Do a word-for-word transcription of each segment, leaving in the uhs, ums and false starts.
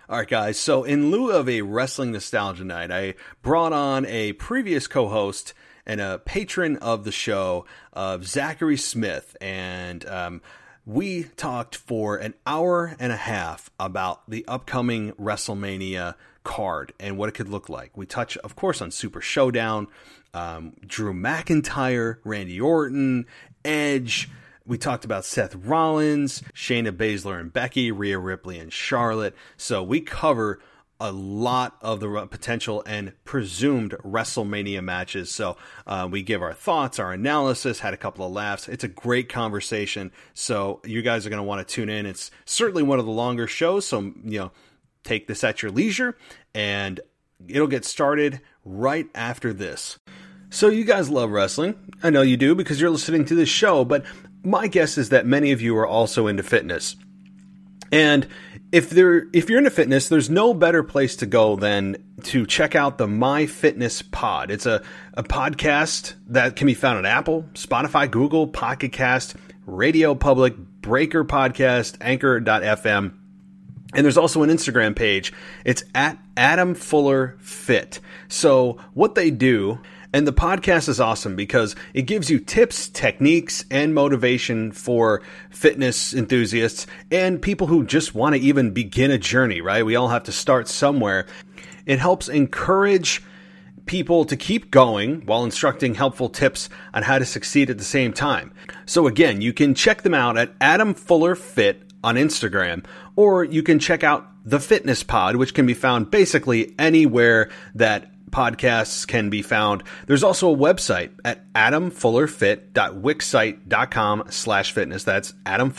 All right, guys. So in lieu of a wrestling nostalgia night, I brought on a previous co-host and a patron of the show, of Zachary Smith, and um, we talked for an hour and a half about the upcoming WrestleMania card and what it could look like. We touch, of course, on Super Showdown, um, Drew McIntyre, Randy Orton, Edge. We talked about Seth Rollins, Shayna Baszler and Becky, Rhea Ripley and Charlotte. So we cover a lot of the potential and presumed WrestleMania matches. So uh, we give our thoughts, our analysis, had a couple of laughs. It's a great conversation. So you guys are going to want to tune in. It's certainly one of the longer shows. So, you know, take this at your leisure, and it'll get started right after this. So you guys love wrestling. I know you do because you're listening to this show, but my guess is that many of you are also into fitness. And if there, if you're into fitness, there's no better place to go than to check out the MyFitnessPod. It's a, a podcast that can be found on Apple, Spotify, Google, Pocket Cast, Radio Public, Breaker Podcast, Anchor dot f m. And there's also an Instagram page. It's at Adam Fuller Fit. So what they do... And the podcast is awesome because it gives you tips, techniques, and motivation for fitness enthusiasts and people who just want to even begin a journey, right? We all have to start somewhere. It helps encourage people to keep going while instructing helpful tips on how to succeed at the same time. So again, you can check them out at Adam Fuller Fit on Instagram, or you can check out The Fitness Pod, which can be found basically anywhere that podcasts can be found. There's also a website at adamfullerfit.wixsite.com slash fitness. That's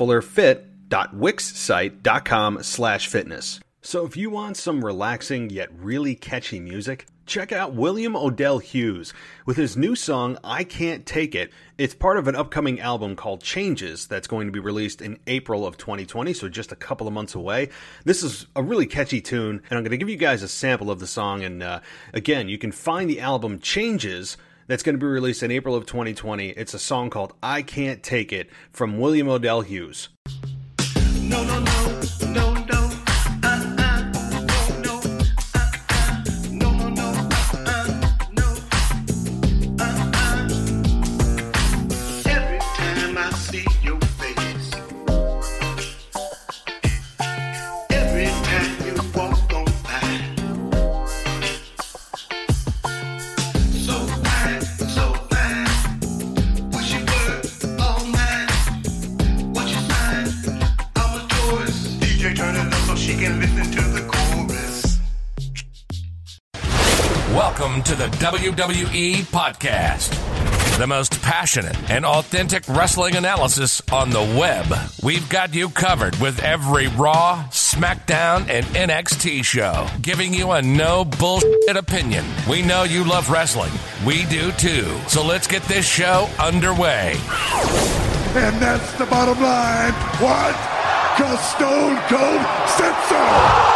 adamfullerfit.wixsite.com slash fitness. So if you want some relaxing yet really catchy music, check out William Odell Hughes with his new song, I Can't Take It. It's part of an upcoming album called Changes that's going to be released in April of twenty twenty, so just a couple of months away. This is a really catchy tune, and I'm going to give you guys a sample of the song. And uh, again, you can find the album Changes that's going to be released in April of twenty twenty. It's a song called I Can't Take It from William Odell Hughes. No, no, no, no, no. Welcome to the W W E Podcast, the most passionate and authentic wrestling analysis on the web. We've got you covered with every Raw, SmackDown, and N X T show, giving you a no bullshit opinion. We know you love wrestling. We do too. So let's get this show underway. And that's the bottom line. What? Because Stone Cold said so.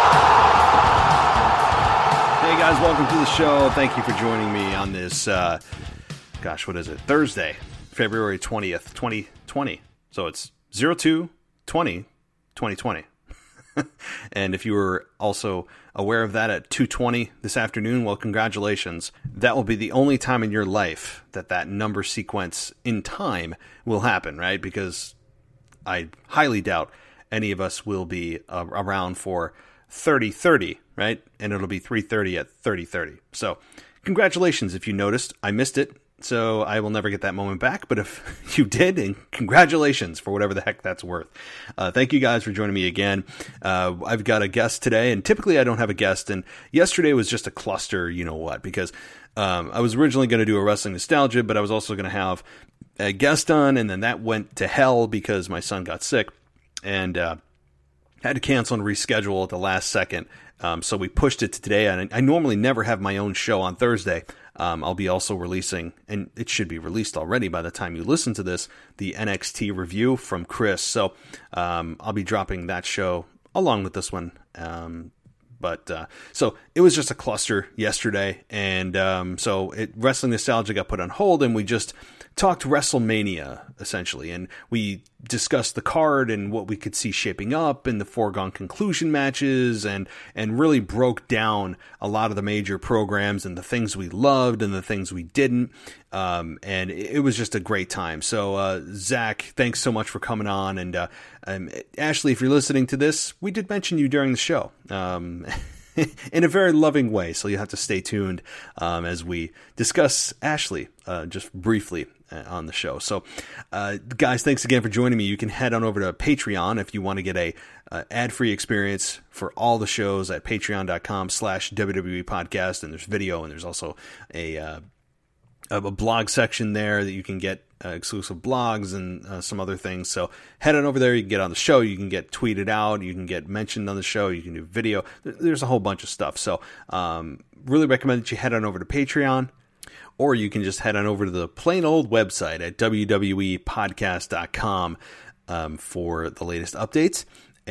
Hey guys, welcome to the show. Thank you for joining me on this, uh, gosh, what is it? Thursday, February twentieth, twenty twenty. So it's oh two twenty twenty twenty. And if you were also aware of that at two twenty this afternoon, well, congratulations. That will be the only time in your life that that number sequence in time will happen, right? Because I highly doubt any of us will be uh, around for thirty thirty, right? And it'll be three thirty at thirty thirty. So congratulations if you noticed. I missed it, so I will never get that moment back. But if you did, and congratulations for whatever the heck that's worth. Uh, thank you guys for joining me again. Uh, I've got a guest today, and typically I don't have a guest. And yesterday was just a cluster, you know what, because um, I was originally going to do a wrestling nostalgia, but I was also going to have a guest on, and then that went to hell because my son got sick. And uh, had to cancel and reschedule at the last second, um, so we pushed it to today. And I normally never have my own show on Thursday. Um, I'll be also releasing, and it should be released already by the time you listen to this, the N X T review from Chris. So um, I'll be dropping that show along with this one. Um, but uh, so it was just a cluster yesterday, and um, so it, Wrestling Nostalgia got put on hold, and we just talked WrestleMania essentially, and we discussed the card and what we could see shaping up and the foregone conclusion matches, and and really broke down a lot of the major programs and the things we loved and the things we didn't. Um, and it, it was just a great time. So, uh, Zach, thanks so much for coming on. And uh, um, Ashley, if you're listening to this, we did mention you during the show. Um, in a very loving way, so you have to stay tuned um, as we discuss Ashley uh, just briefly uh, on the show. So, uh, guys, thanks again for joining me. You can head on over to Patreon if you want to get a uh, ad-free experience for all the shows at patreon.com slash WWE podcast, and there's video, and there's also a uh, a blog section there that you can get uh, exclusive blogs and uh, some other things. So head on over there. You can get on the show. You can get tweeted out. You can get mentioned on the show. You can do video. There's a whole bunch of stuff. So um, really recommend that you head on over to Patreon, or you can just head on over to the plain old website at w w e podcast dot com um, for the latest updates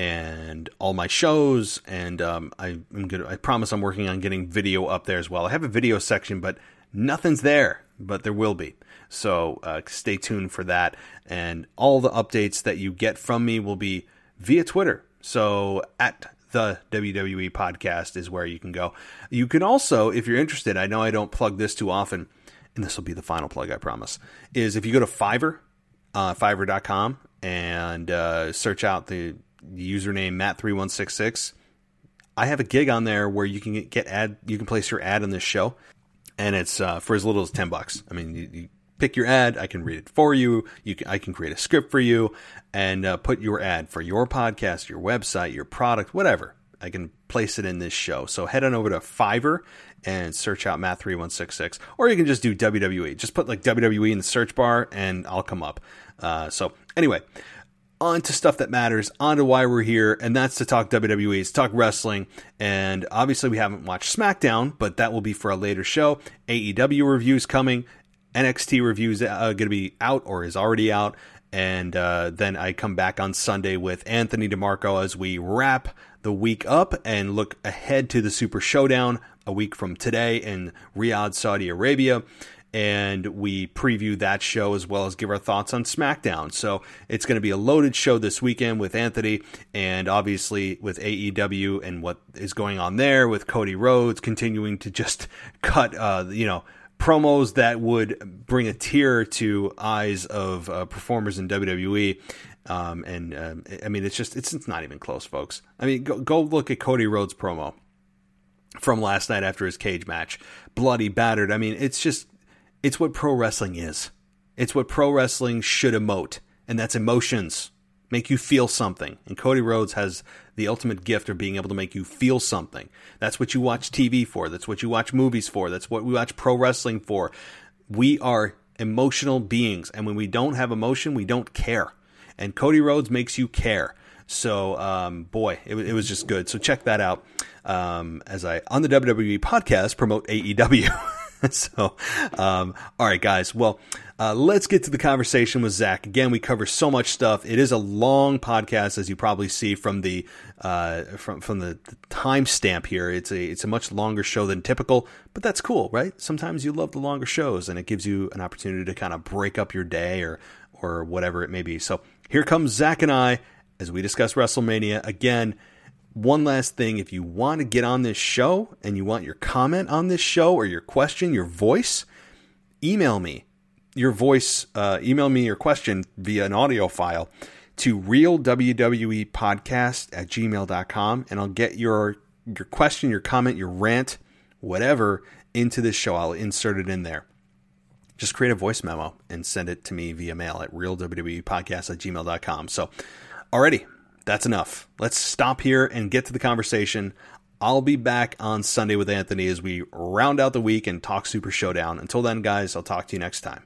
and all my shows. And um, I, I'm good. I promise I'm working on getting video up there as well. I have a video section, but nothing's there, but there will be. So uh, stay tuned for that. And all the updates that you get from me will be via Twitter. So at the W W E podcast is where you can go. You can also, if you're interested, I know I don't plug this too often, and this will be the final plug, I promise, is if you go to Fiverr, uh, fiverr dot com, and uh, search out the username Matt three one six six, I have a gig on there where you can get ad, you can place your ad on this show. And it's uh, for as little as ten bucks. I mean, you, you pick your ad. I can read it for you. You can, I can create a script for you and uh, put your ad for your podcast, your website, your product, whatever. I can place it in this show. So head on over to Fiverr and search out Matt three one six six. Or you can just do W W E. Just put like W W E in the search bar and I'll come up. Uh, so anyway, on to stuff that matters, on to why we're here, and that's to talk W W E, to talk wrestling. And obviously we haven't watched SmackDown, but that will be for a later show. A E W reviews coming, N X T reviews uh, going to be out or is already out, and uh, then I come back on Sunday with Anthony DeMarco as we wrap the week up and look ahead to the Super Showdown a week from today in Riyadh, Saudi Arabia. And we preview that show as well as give our thoughts on SmackDown. So it's going to be a loaded show this weekend with Anthony, and obviously with A E W and what is going on there with Cody Rhodes continuing to just cut, uh, you know, promos that would bring a tear to eyes of uh, performers in W W E. Um, and um, I mean, it's just it's, it's not even close, folks. I mean, go, go look at Cody Rhodes' promo from last night after his cage match, bloody, battered. I mean, it's just. It's what pro wrestling is. It's what pro wrestling should emote, and that's emotions. Make you feel something. And Cody Rhodes has the ultimate gift of being able to make you feel something. That's what you watch T V for. That's what you watch movies for. That's what we watch pro wrestling for. We are emotional beings, and when we don't have emotion, we don't care. And Cody Rhodes makes you care. So, um, boy, it, it was just good. So check that out um, as I, on the W W E podcast, promote A E W. So, um, all right, guys. Well, uh, let's get to the conversation with Zach. Again, we cover so much stuff. It is a long podcast, as you probably see from the uh, from from the, the timestamp here. It's a it's a much longer show than typical, but that's cool, right? Sometimes you love the longer shows, and it gives you an opportunity to kind of break up your day or or whatever it may be. So here comes Zach and I as we discuss WrestleMania again. One last thing, if you want to get on this show and you want your comment on this show or your question, your voice, email me your voice, uh, email me your question via an audio file to real W W E podcast at gmail dot com, and I'll get your your question, your comment, your rant, whatever, into this show. I'll insert it in there. Just create a voice memo and send it to me via mail at real W W E podcast at gmail dot com. So, alrighty. That's enough. Let's stop here and get to the conversation. I'll be back on Sunday with Anthony as we round out the week and talk Super Showdown. Until then, guys, I'll talk to you next time.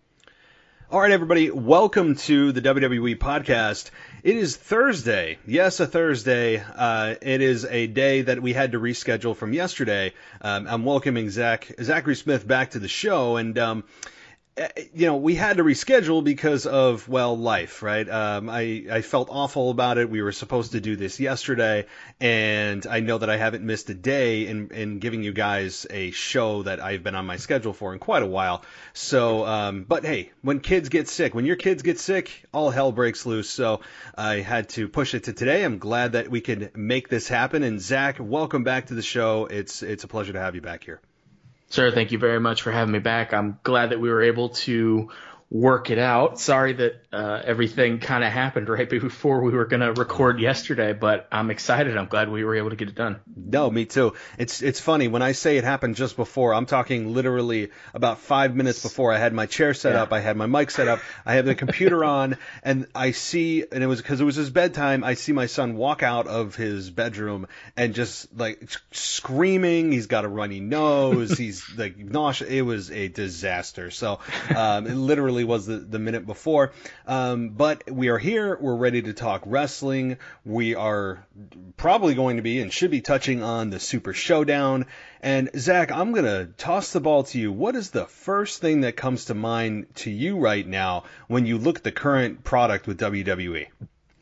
All right, everybody. Welcome to the W W E podcast. It is Thursday. Yes, a Thursday. Uh, it is a day that we had to reschedule from yesterday. Um, I'm welcoming Zach, Zachary Smith back to the show. And um, you know, we had to reschedule because of, well, life, right? Um, I, I felt awful about it. We were supposed to do this yesterday, and I know that I haven't missed a day in, in giving you guys a show that I've been on my schedule for in quite a while. So, um, but hey, when kids get sick, when your kids get sick, all hell breaks loose. So I had to push it to today. I'm glad that we could make this happen. And Zach, welcome back to the show. It's, it's a pleasure to have you back here. Sir, thank you very much for having me back. I'm glad that we were able to work it out. Sorry that uh, everything kind of happened right before we were going to record yesterday, but I'm excited. I'm glad we were able to get it done. No, me too. It's it's funny. When I say it happened just before, I'm talking literally about five minutes before. I had my chair set yeah. up. I had my mic set up. I have the computer on, and I see, and it was because it was his bedtime, I see my son walk out of his bedroom and just like screaming. He's got a runny nose. He's like nauseous. It was a disaster. So um, it literally was the, the minute before. Um, but we are here. We're ready to talk wrestling. We are probably going to be and should be touching on the Super Showdown. And Zach, I'm going to toss the ball to you. What is the first thing that comes to mind to you right now when you look at the current product with W W E?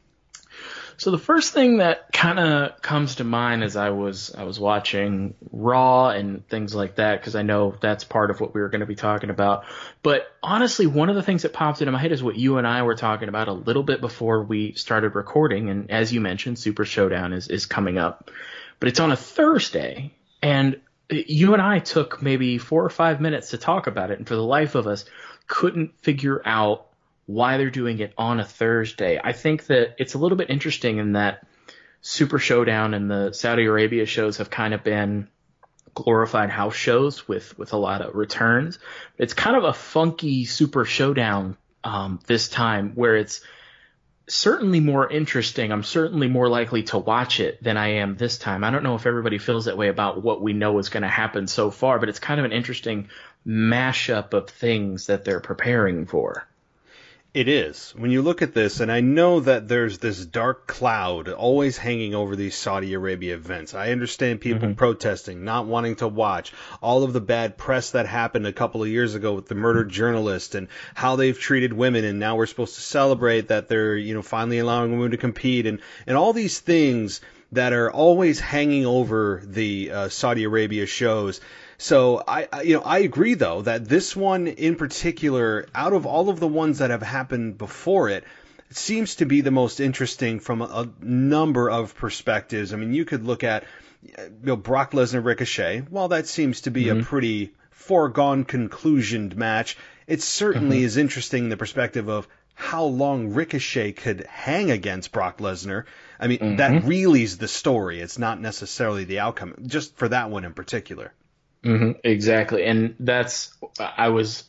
So the first thing that kind of comes to mind as I was I was watching Raw and things like that, because I know that's part of what we were going to be talking about. But honestly, one of the things that popped into my head is what you and I were talking about a little bit before we started recording. And as you mentioned, Super Showdown is, is coming up. But it's on a Thursday, and you and I took maybe four or five minutes to talk about it, and for the life of us, couldn't figure out why they're doing it on a Thursday. I think that it's a little bit interesting in that Super Showdown and the Saudi Arabia shows have kind of been glorified house shows with, with a lot of returns. It's kind of a funky Super Showdown um, this time, where it's certainly more interesting. I'm certainly more likely to watch it than I am this time. I don't know if everybody feels that way about what we know is going to happen so far, but it's kind of an interesting mashup of things that they're preparing for. It is. When you look at this, and I know that there's this dark cloud always hanging over these Saudi Arabia events. I understand people mm-hmm. protesting, not wanting to watch, all of the bad press that happened a couple of years ago with the murdered journalist and how they've treated women, and now we're supposed to celebrate that they're, you know, finally allowing women to compete, and, and all these things that are always hanging over the uh, Saudi Arabia shows. So I, I, you know, I agree though that this one in particular, out of all of the ones that have happened before it, it seems to be the most interesting from a, a number of perspectives. I mean, you could look at, you know, Brock Lesnar Ricochet. While that seems to be mm-hmm. a pretty foregone conclusioned match, it certainly mm-hmm. is interesting in the perspective of how long Ricochet could hang against Brock Lesnar. I mean, mm-hmm. that really is the story. It's not necessarily the outcome, just for that one in particular. Mm-hmm, exactly. And that's, I was,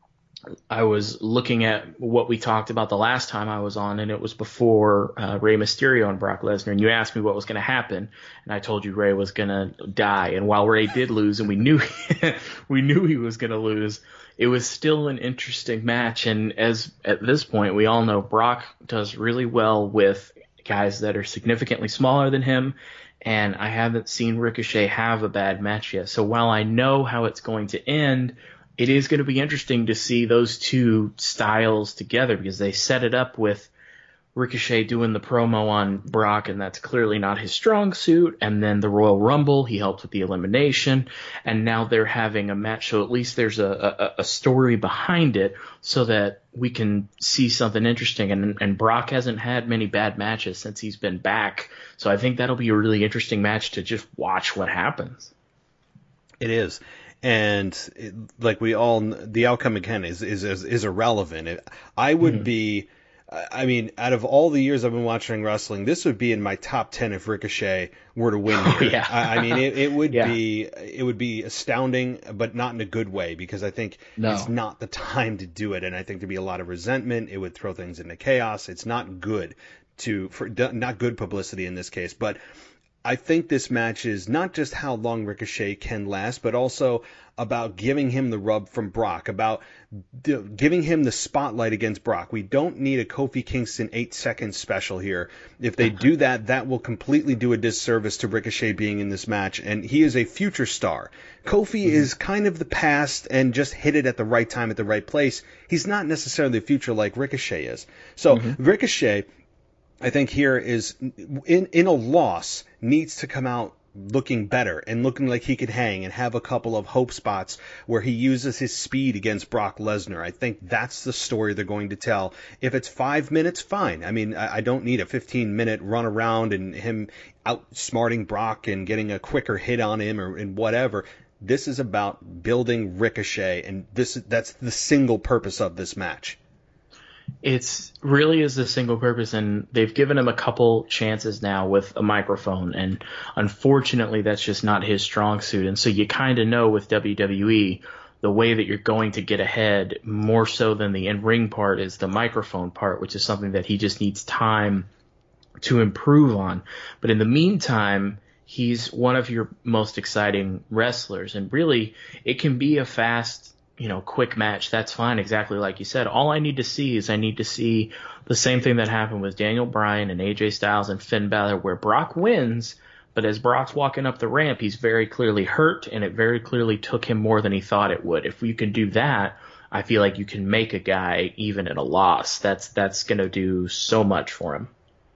I was looking at what we talked about the last time I was on, and it was before uh, Rey Mysterio and Brock Lesnar. And you asked me what was going to happen, and I told you Rey was going to die. And while Rey did lose, and we knew, we knew he was going to lose, it was still an interesting match. And as at this point, we all know Brock does really well with guys that are significantly smaller than him. And I haven't seen Ricochet have a bad match yet. So while I know how it's going to end, it is going to be interesting to see those two styles together, because they set it up with Ricochet doing the promo on Brock, and that's clearly not his strong suit. And then the Royal Rumble, he helped with the elimination. And now they're having a match, so at least there's a, a, a story behind it so that we can see something interesting. And, and Brock hasn't had many bad matches since he's been back. So I think that'll be a really interesting match to just watch what happens. It is. And it, like we all, the outcome again is, is, is, is irrelevant. It, I would mm-hmm. be, I mean, out of all the years I've been watching wrestling, this would be in my top ten if Ricochet were to win here. Oh, yeah. I, I mean, it, it would yeah. be it would be astounding, but not in a good way, because I think no. it's not the time to do it, and I think there'd be a lot of resentment. It would throw things into chaos. It's not good to for not good publicity in this case, but I think this match is not just how long Ricochet can last, but also about giving him the rub from Brock, about d- giving him the spotlight against Brock. We don't need a Kofi Kingston eight-second special here. If they do that, that will completely do a disservice to Ricochet being in this match, and he is a future star. Kofi mm-hmm. is kind of the past and just hit it at the right time at the right place. He's not necessarily the future like Ricochet is. So mm-hmm. Ricochet, I think here is, in in a loss, needs to come out looking better and looking like he could hang and have a couple of hope spots where he uses his speed against Brock Lesnar. I think that's the story they're going to tell. If it's five minutes, fine. I mean, I, I don't need a fifteen-minute run around and him outsmarting Brock and getting a quicker hit on him or and whatever. This is about building Ricochet, and this that's the single purpose of this match. It's really is the single purpose, and they've given him a couple chances now with a microphone, and unfortunately that's just not his strong suit. And so you kind of know with W W E, the way that you're going to get ahead more so than the in-ring part is the microphone part, which is something that he just needs time to improve on. But in the meantime, he's one of your most exciting wrestlers, and really it can be a fast, you know, quick match. That's fine. Exactly like you said. All I need to see is I need to see the same thing that happened with Daniel Bryan and A J Styles and Finn Balor, where Brock wins, but as Brock's walking up the ramp, he's very clearly hurt, and it very clearly took him more than he thought it would. If you can do that, I feel like you can make a guy even at a loss. That's that's going to do so much for him.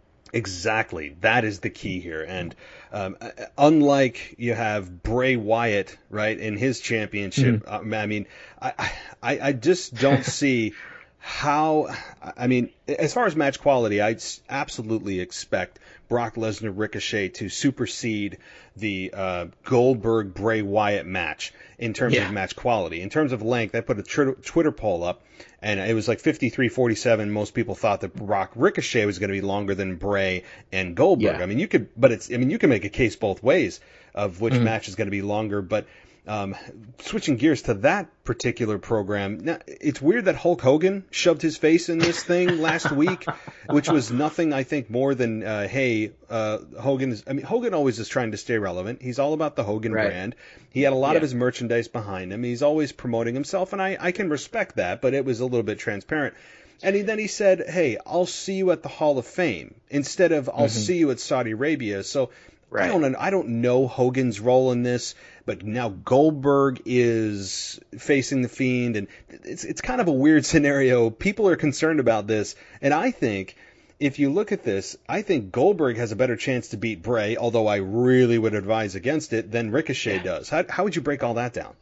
Exactly. That is the key here. And um, unlike you have Bray Wyatt, right, in his championship, mm-hmm. I mean, I, I, I just don't see how, I mean, as far as match quality, I absolutely expect Brock Lesnar Ricochet to supersede the uh, Goldberg Bray Wyatt match in terms yeah. of match quality. In terms of length, I put a tr- Twitter poll up, and it was like fifty-three forty-seven. Most people thought that Brock Ricochet was going to be longer than Bray and Goldberg. Yeah. I mean, you could, but it's, I mean, you can make a case both ways of which mm-hmm. match is going to be longer, but Um, switching gears to that particular program, now, it's weird that Hulk Hogan shoved his face in this thing last week, which was nothing, I think, more than, uh, hey, uh, Hogan is, I mean, Hogan always is trying to stay relevant. He's all about the Hogan right. brand. He had a lot yeah. of his merchandise behind him. He's always promoting himself, and I, I can respect that, but it was a little bit transparent. And he, then he said, hey, I'll see you at the Hall of Fame instead of I'll mm-hmm. see you at Saudi Arabia. So Right. I don't I don't know Hogan's role in this, but now Goldberg is facing the Fiend, and it's it's kind of a weird scenario. People are concerned about this, and I think if you look at this, I think Goldberg has a better chance to beat Bray, although I really would advise against it, than Ricochet yeah. does. How how would you break all that down?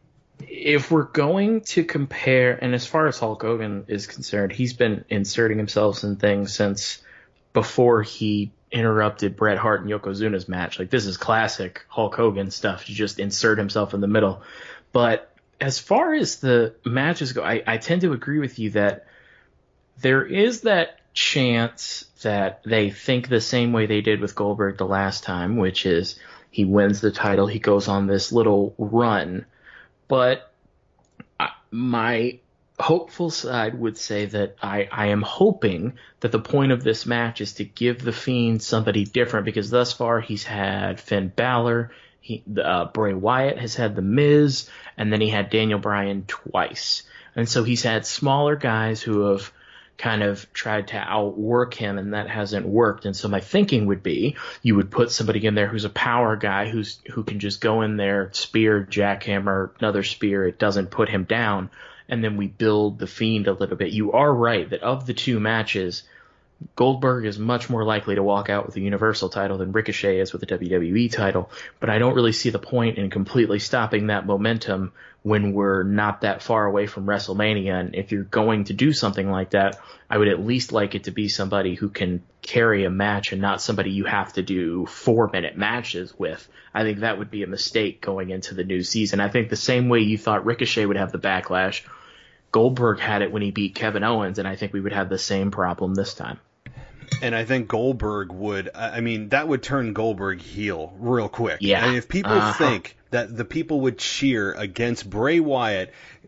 If we're going to compare, and as far as Hulk Hogan is concerned, he's been inserting himself in things since before he interrupted Bret Hart and Yokozuna's match. Like, this is classic Hulk Hogan stuff to just insert himself in the middle. But as far as the matches go, I, I tend to agree with you that there is that chance that they think the same way they did with Goldberg the last time, which is he wins the title, he goes on this little run. But I, my hopeful side would say that I, I am hoping that the point of this match is to give the Fiend somebody different, because thus far he's had Finn Balor, he, uh, Bray Wyatt has had The Miz, and then he had Daniel Bryan twice. And so he's had smaller guys who have kind of tried to outwork him, and that hasn't worked. And so my thinking would be you would put somebody in there who's a power guy, who's who can just go in there, spear, jackhammer, another spear, it doesn't put him down, and then we build the Fiend a little bit. You are right that of the two matches, Goldberg is much more likely to walk out with the Universal title than Ricochet is with the W W E title, but I don't really see the point in completely stopping that momentum when we're not that far away from WrestleMania. And if you're going to do something like that, I would at least like it to be somebody who can carry a match and not somebody you have to do four-minute matches with. I think that would be a mistake going into the new season. I think the same way you thought Ricochet would have the backlash, Goldberg had it when he beat Kevin Owens, and I think we would have the same problem this time. And I think Goldberg would, I mean, that would turn Goldberg heel real quick. Yeah. And if people uh-huh. think that the people would cheer against Bray Wyatt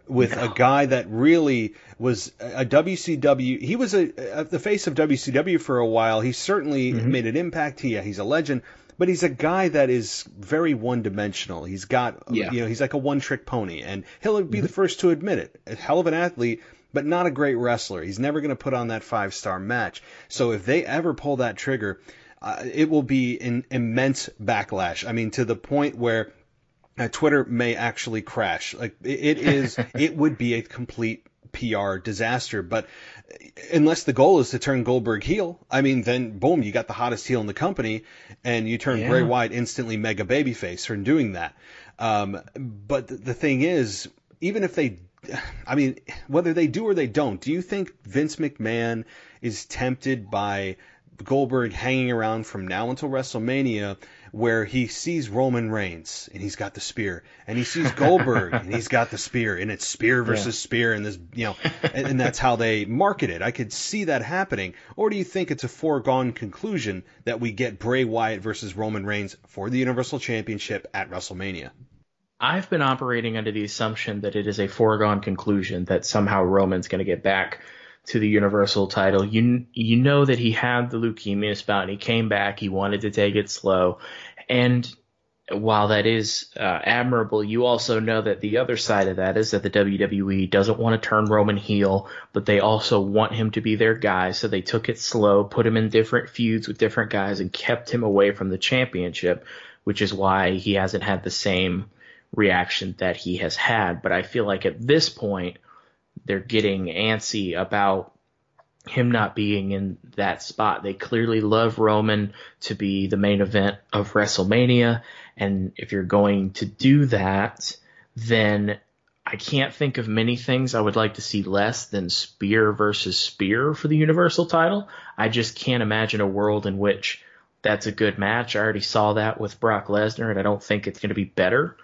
with no. a guy that really was a W C W. He was a, a the face of W C W for a while. He certainly mm-hmm. made an impact. He, he's a legend, but he's a guy that is very one-dimensional. He's got, yeah. you know, he's like a one-trick pony, and he'll be mm-hmm. the first to admit it. A hell of an athlete, but not a great wrestler. He's never going to put on that five-star match. So if they ever pull that trigger, uh, it will be an immense backlash. I mean, to the point where Uh, Twitter may actually crash. Like it, it is, it would be a complete P R disaster. But unless the goal is to turn Goldberg heel, I mean, then boom, you got the hottest heel in the company, and you turn yeah. Bray Wyatt instantly mega babyface for doing that. Um, but the, the thing is, even if they, I mean, whether they do or they don't, do you think Vince McMahon is tempted by Goldberg hanging around from now until WrestleMania, where he sees Roman Reigns and he's got the spear, and he sees Goldberg and he's got the spear, and it's spear versus yeah. spear, and this, you know, and, and that's how they market it. I could see that happening. Or do you think it's a foregone conclusion that we get Bray Wyatt versus Roman Reigns for the Universal Championship at WrestleMania? I've been operating under the assumption that it is a foregone conclusion that somehow Roman's going to get back to the Universal title. You you know that he had the leukemia spout and he came back. He wanted to take it slow. And while that is uh, admirable, you also know that the other side of that is that the W W E doesn't want to turn Roman heel, but they also want him to be their guy. So they took it slow, put him in different feuds with different guys, and kept him away from the championship, which is why he hasn't had the same reaction that he has had. But I feel like at this point, they're getting antsy about him not being in that spot. They clearly love Roman to be the main event of WrestleMania. And if you're going to do that, then I can't think of many things I would like to see less than spear versus spear for the Universal title. I just can't imagine a world in which that's a good match. I already saw that with Brock Lesnar, and I don't think it's going to be better.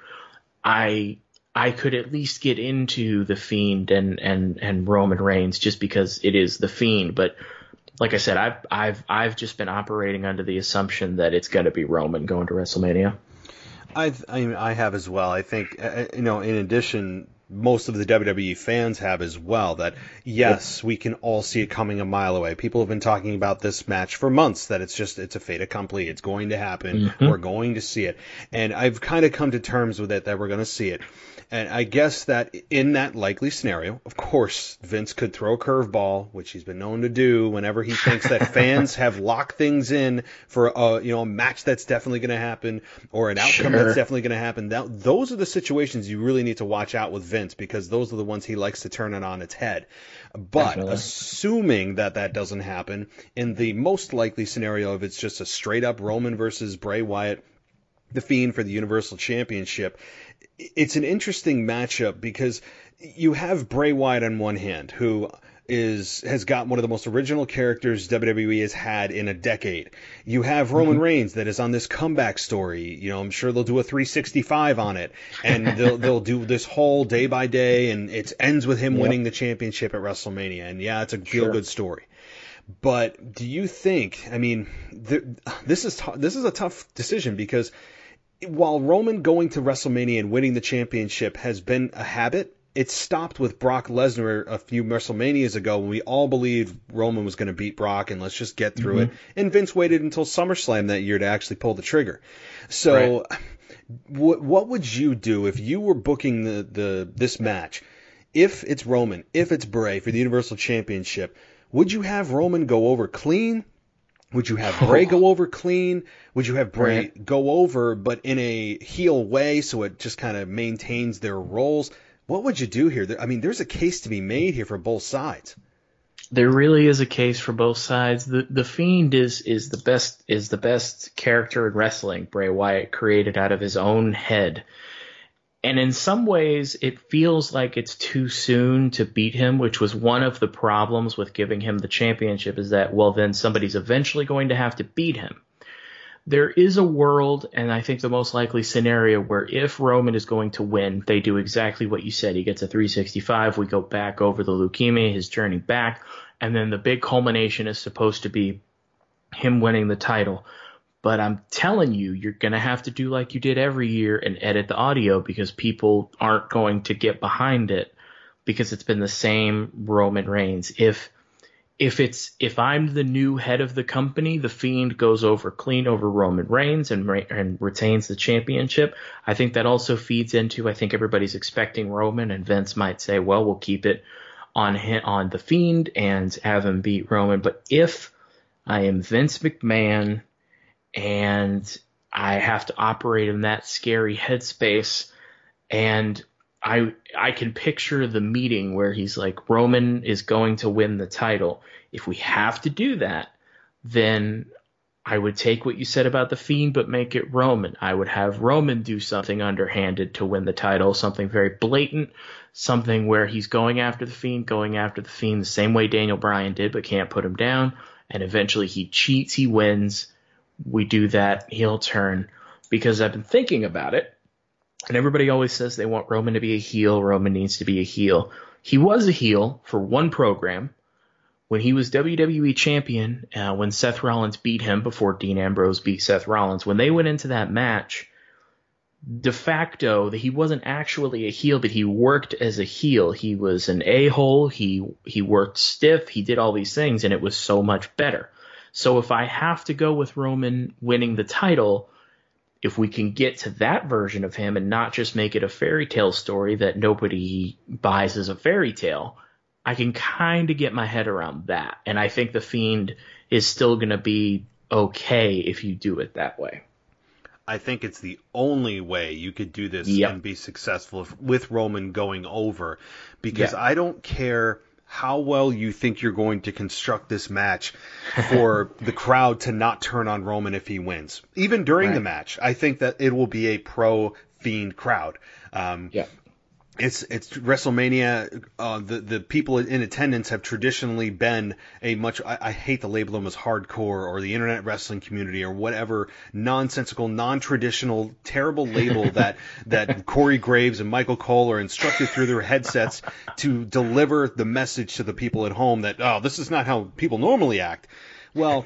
I I could at least get into The Fiend and, and, and Roman Reigns just because it is The Fiend. But like I said, I've I've I've just been operating under the assumption that it's going to be Roman going to WrestleMania. I I, mean, I have as well. I think, uh, you know, in addition, most of the W W E fans have as well, that yes, we can all see it coming a mile away. People have been talking about this match for months, that it's just, it's a fait accompli. It's going to happen. Mm-hmm. We're going to see it. And I've kind of come to terms with it that we're going to see it. And I guess that in that likely scenario, of course, Vince could throw a curveball, which he's been known to do whenever he thinks that fans have locked things in for a, you know, a match that's definitely going to happen, or an outcome sure. that's definitely going to happen. That, those are the situations you really need to watch out with Vince, because those are the ones he likes to turn it on its head. But definitely. Assuming that that doesn't happen, in the most likely scenario, if it's just a straight up Roman versus Bray Wyatt, The Fiend for the Universal Championship, it's an interesting matchup because you have Bray Wyatt on one hand, who is has got one of the most original characters W W E has had in a decade. You have Roman mm-hmm. Reigns that is on this comeback story. You know, I'm sure they'll do a three sixty-five on it, and they'll they'll do this whole day by day, and it ends with him yep. winning the championship at WrestleMania. And yeah, it's a feel good sure. story. But do you think? I mean, th- this is t- this is a tough decision, because while Roman going to WrestleMania and winning the championship has been a habit, it stopped with Brock Lesnar a few WrestleManias ago when we all believed Roman was going to beat Brock and let's just get through mm-hmm. it. And Vince waited until SummerSlam that year to actually pull the trigger. So right. what what would you do if you were booking the, the this match? If it's Roman, if it's Bray for the Universal Championship, would you have Roman go over clean? Would you have Bray go over clean? Would you have Bray right. go over, but in a heel way, so it just kind of maintains their roles? What would you do here? I mean, there's a case to be made here for both sides. There really is a case for both sides. The the Fiend is is the best is the best character in wrestling. Bray Wyatt created out of his own head. And in some ways, it feels like it's too soon to beat him, which was one of the problems with giving him the championship, is that, well, then somebody's eventually going to have to beat him. There is a world, and I think the most likely scenario, where if Roman is going to win, they do exactly what you said. He gets a three sixty-five. We go back over the leukemia, his journey back, and then the big culmination is supposed to be him winning the title. But I'm telling you, you're going to have to do like you did every year and edit the audio, because people aren't going to get behind it because it's been the same Roman Reigns. If if it's if I'm the new head of the company, the Fiend goes over clean over Roman Reigns and and retains the championship. I think that also feeds into, I think everybody's expecting Roman, and Vince might say, well, we'll keep it on him, on the Fiend and have him beat Roman. But if I am Vince McMahon and I have to operate in that scary headspace, and I I can picture the meeting where he's like, Roman is going to win the title. If we have to do that, then I would take what you said about the Fiend, but make it Roman. I would have Roman do something underhanded to win the title, something very blatant, something where he's going after the Fiend, going after the Fiend the same way Daniel Bryan did, but can't put him down. And eventually he cheats, he wins. We do that heel turn, because I've been thinking about it. And everybody always says they want Roman to be a heel. Roman needs to be a heel. He was a heel for one program when he was W W E champion, uh, when Seth Rollins beat him before Dean Ambrose beat Seth Rollins. When they went into that match, de facto, he wasn't actually a heel, but he worked as a heel. He was an a-hole. He, he worked stiff. He did all these things, and it was so much better. So if I have to go with Roman winning the title, if we can get to that version of him and not just make it a fairy tale story that nobody buys as a fairy tale, I can kind of get my head around that. And I think the Fiend is still going to be okay if you do it that way. I think it's the only way you could do this yep. and be successful with Roman going over, because yep. I don't care how well you think you're going to construct this match for the crowd to not turn on Roman if he wins. Even during right. the match, I think that it will be a pro-Fiend crowd. Um, yeah. It's it's WrestleMania. Uh, the the people in attendance have traditionally been a much. I, I hate to label them as hardcore or the internet wrestling community or whatever nonsensical, non-traditional, terrible label that that Corey Graves and Michael Cole are instructed through their headsets to deliver the message to the people at home that, oh, this is not how people normally act. Well.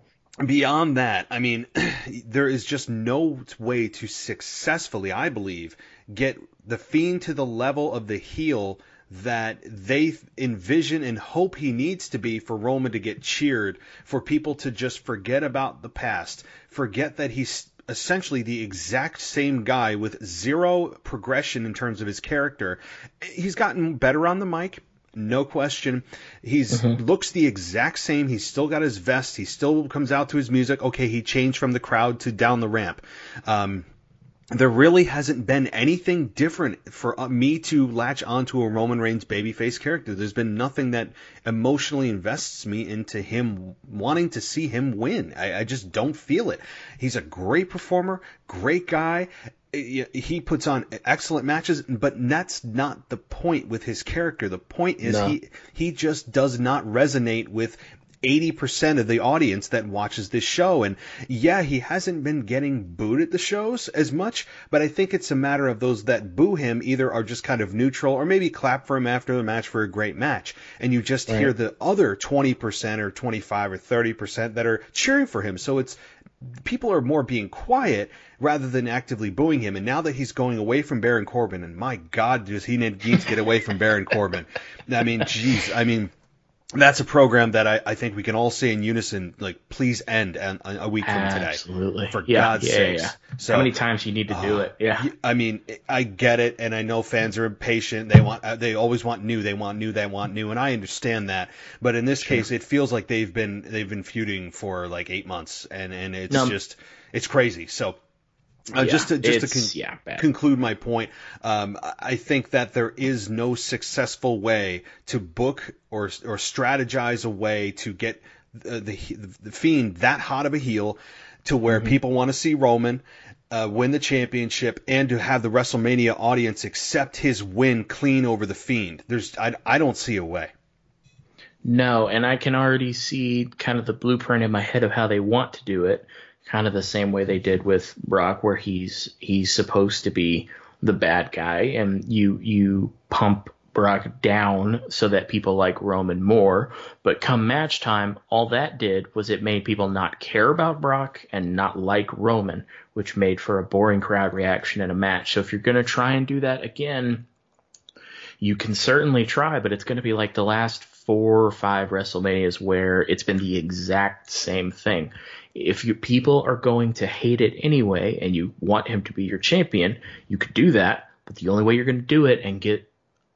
Beyond that, I mean, there is just no way to successfully, I believe, get the Fiend to the level of the heel that they envision and hope he needs to be for Roman to get cheered, for people to just forget about the past, forget that he's essentially the exact same guy with zero progression in terms of his character. He's gotten better on the mic. No question. He's mm-hmm. looks the exact same. He's still got his vest. He still comes out to his music. Okay, he changed from the crowd to down the ramp. Um, there really hasn't been anything different for uh, me to latch onto a Roman Reigns babyface character. There's been nothing that emotionally invests me into him wanting to see him win. I, I just don't feel it. He's a great performer, great guy. He puts on excellent matches, but that's not the point with his character. The point is no. he he just does not resonate with eighty percent of the audience that watches this show. And yeah, he hasn't been getting booed at the shows as much, but I think it's a matter of those that boo him either are just kind of neutral or maybe clap for him after the match for a great match. And you just right. hear the other twenty percent or twenty-five or thirty percent that are cheering for him. So it's people are more being quiet rather than actively booing him. And now that he's going away from Baron Corbin, and my God, does he need to get away from Baron Corbin? I mean, geez, I mean, that's a program that I, I think we can all say in unison, like, please end a, a week from today. Absolutely. For yeah, God's yeah, sakes. Yeah. So, how many times you need to uh, do it? Yeah. I mean, I get it, and I know fans are impatient. They want, they always want new. They want new. They want new, and I understand that. But in this sure. case, it feels like they've been they've been feuding for like eight months, and and it's no. just it's crazy. So. Uh, yeah, just to just to con- yeah, conclude my point, um, I think that there is no successful way to book or or strategize a way to get the, the, the Fiend that hot of a heel to where mm-hmm. people want to see Roman uh, win the championship and to have the WrestleMania audience accept his win clean over the Fiend. There's I, I don't see a way. No, and I can already see kind of the blueprint in my head of how they want to do it. Kind of the same way they did with Brock, where he's he's supposed to be the bad guy, and you you pump Brock down so that people like Roman more. But come match time, all that did was it made people not care about Brock and not like Roman, which made for a boring crowd reaction in a match. So if you're going to try and do that again, you can certainly try, but it's going to be like the last four or five WrestleManias where it's been the exact same thing. If you people are going to hate it anyway and you want him to be your champion, you could do that, but the only way you're going to do it and get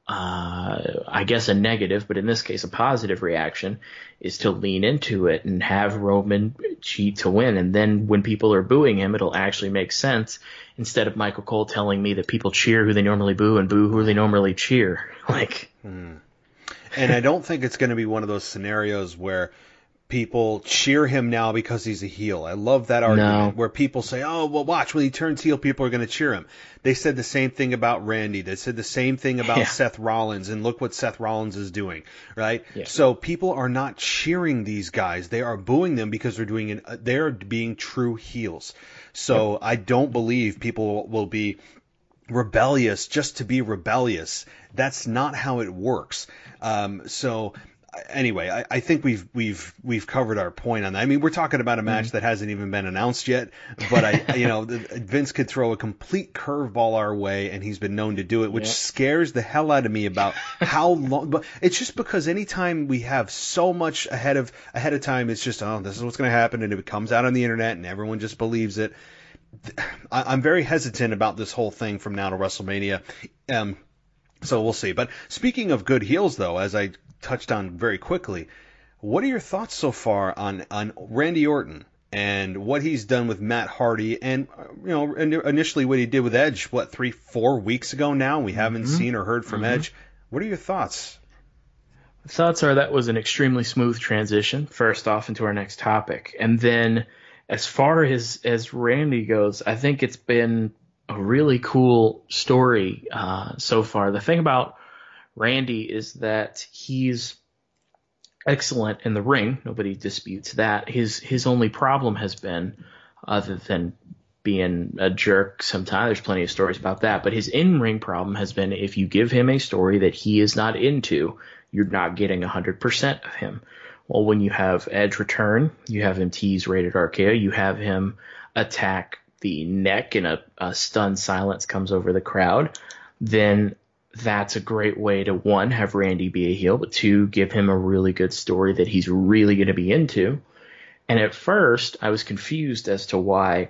Uh, I guess a negative, but in this case a positive reaction, is to lean into it and have Roman cheat to win. And then when people are booing him, it'll actually make sense, instead of Michael Cole telling me that people cheer who they normally boo and boo who they normally cheer. Like, hmm. And I don't think it's going to be one of those scenarios where people cheer him now because he's a heel. I love that argument No. where people say, oh, well, watch, when he turns heel, people are going to cheer him. They said the same thing about Randy. They said the same thing about Yeah. Seth Rollins, and look what Seth Rollins is doing, right? Yeah. So people are not cheering these guys. They are booing them because they're doing an, they're being true heels. So I don't believe people will be rebellious just to be rebellious. That's not how it works. Um, so anyway, I, I think we've we've we've covered our point on that. I mean, we're talking about a match mm-hmm. that hasn't even been announced yet, but I, you know, Vince could throw a complete curveball our way, and he's been known to do it, which yep. scares the hell out of me about how long. But it's just because anytime we have so much ahead of ahead of time, it's just, oh, this is what's going to happen, and it comes out on the internet, and everyone just believes it. I, I'm very hesitant about this whole thing from now to WrestleMania. Um, so we'll see. But speaking of good heels, though, as I touched on very quickly, what are your thoughts so far on on Randy Orton and what he's done with Matt Hardy, and you know initially what he did with Edge, what three four weeks ago now? We haven't mm-hmm. seen or heard from mm-hmm. Edge. What are your thoughts? The thoughts are that was an extremely smooth transition, first off, into our next topic. And then as far as as Randy goes, I think it's been a really cool story uh, so far. The thing about Randy is that he's excellent in the ring. Nobody disputes that. His his only problem has been, other than being a jerk sometimes, there's plenty of stories about that, but his in-ring problem has been, if you give him a story that he is not into, you're not getting one hundred percent of him. Well, when you have Edge return, you have him tease Rated R K O, you have him attack the neck and a, a stunned silence comes over the crowd, then that's a great way to, one, have Randy be a heel, but two, give him a really good story that he's really going to be into. And at first, I was confused as to why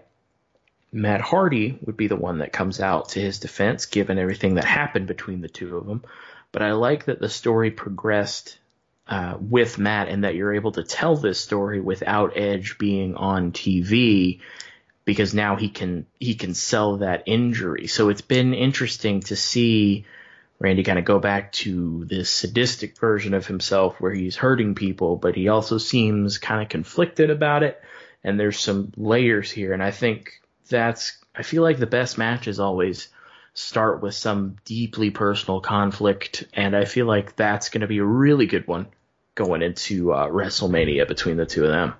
Matt Hardy would be the one that comes out to his defense, given everything that happened between the two of them. But I like that the story progressed uh, with Matt, and that you're able to tell this story without Edge being on T V, because now he can he can sell that injury. So it's been interesting to see Randy kind of go back to this sadistic version of himself where he's hurting people, but he also seems kind of conflicted about it. And there's some layers here. And I think that's, I feel like the best matches always start with some deeply personal conflict. And I feel like that's going to be a really good one going into uh, WrestleMania between the two of them.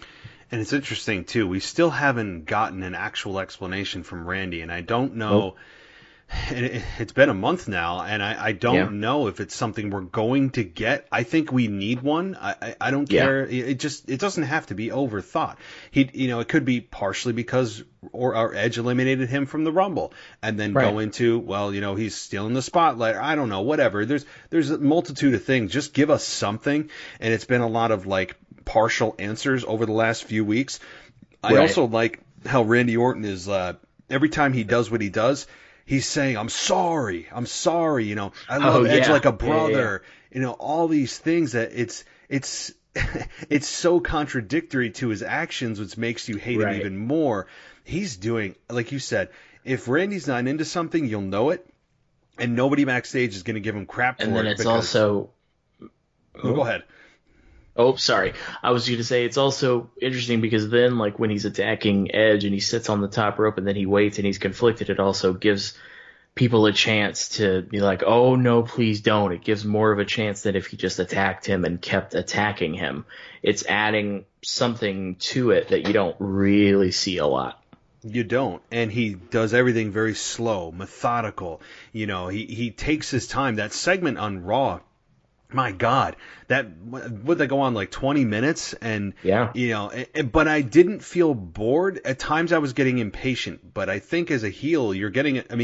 And it's interesting, too. We still haven't gotten an actual explanation from Randy, and I don't know. Nope. It, it's been a month now, and I, I don't yeah. know if it's something we're going to get. I think we need one. I, I, I don't care. Yeah. It just it doesn't have to be overthought. He, you know, it could be partially because or our Edge eliminated him from the Rumble, and then right. go into, well, you know, he's still in the spotlight. I don't know, whatever. There's there's a multitude of things. Just give us something, and it's been a lot of like partial answers over the last few weeks. I right. also like how Randy Orton is uh, every time he does what he does, he's saying, I'm sorry, I'm sorry, you know, I love oh, Edge yeah. like a brother, yeah, yeah. you know, all these things that it's, it's, it's so contradictory to his actions, which makes you hate right. him even more. He's doing, like you said, if Randy's not into something, you'll know it, and nobody backstage is going to give him crap for it. And then it's because... also... Oh, go ahead. Oh, sorry. I was going to say it's also interesting because then, like, when he's attacking Edge and he sits on the top rope and then he waits and he's conflicted, it also gives people a chance to be like, oh, no, please don't. It gives more of a chance than if he just attacked him and kept attacking him. It's adding something to it that you don't really see a lot. You don't. And he does everything very slow, methodical. You know, he, he takes his time. That segment on Raw, my God, that would they go on like twenty minutes? And, yeah. you know, but I didn't feel bored. At times I was getting impatient, but I think as a heel, you're getting, I mean,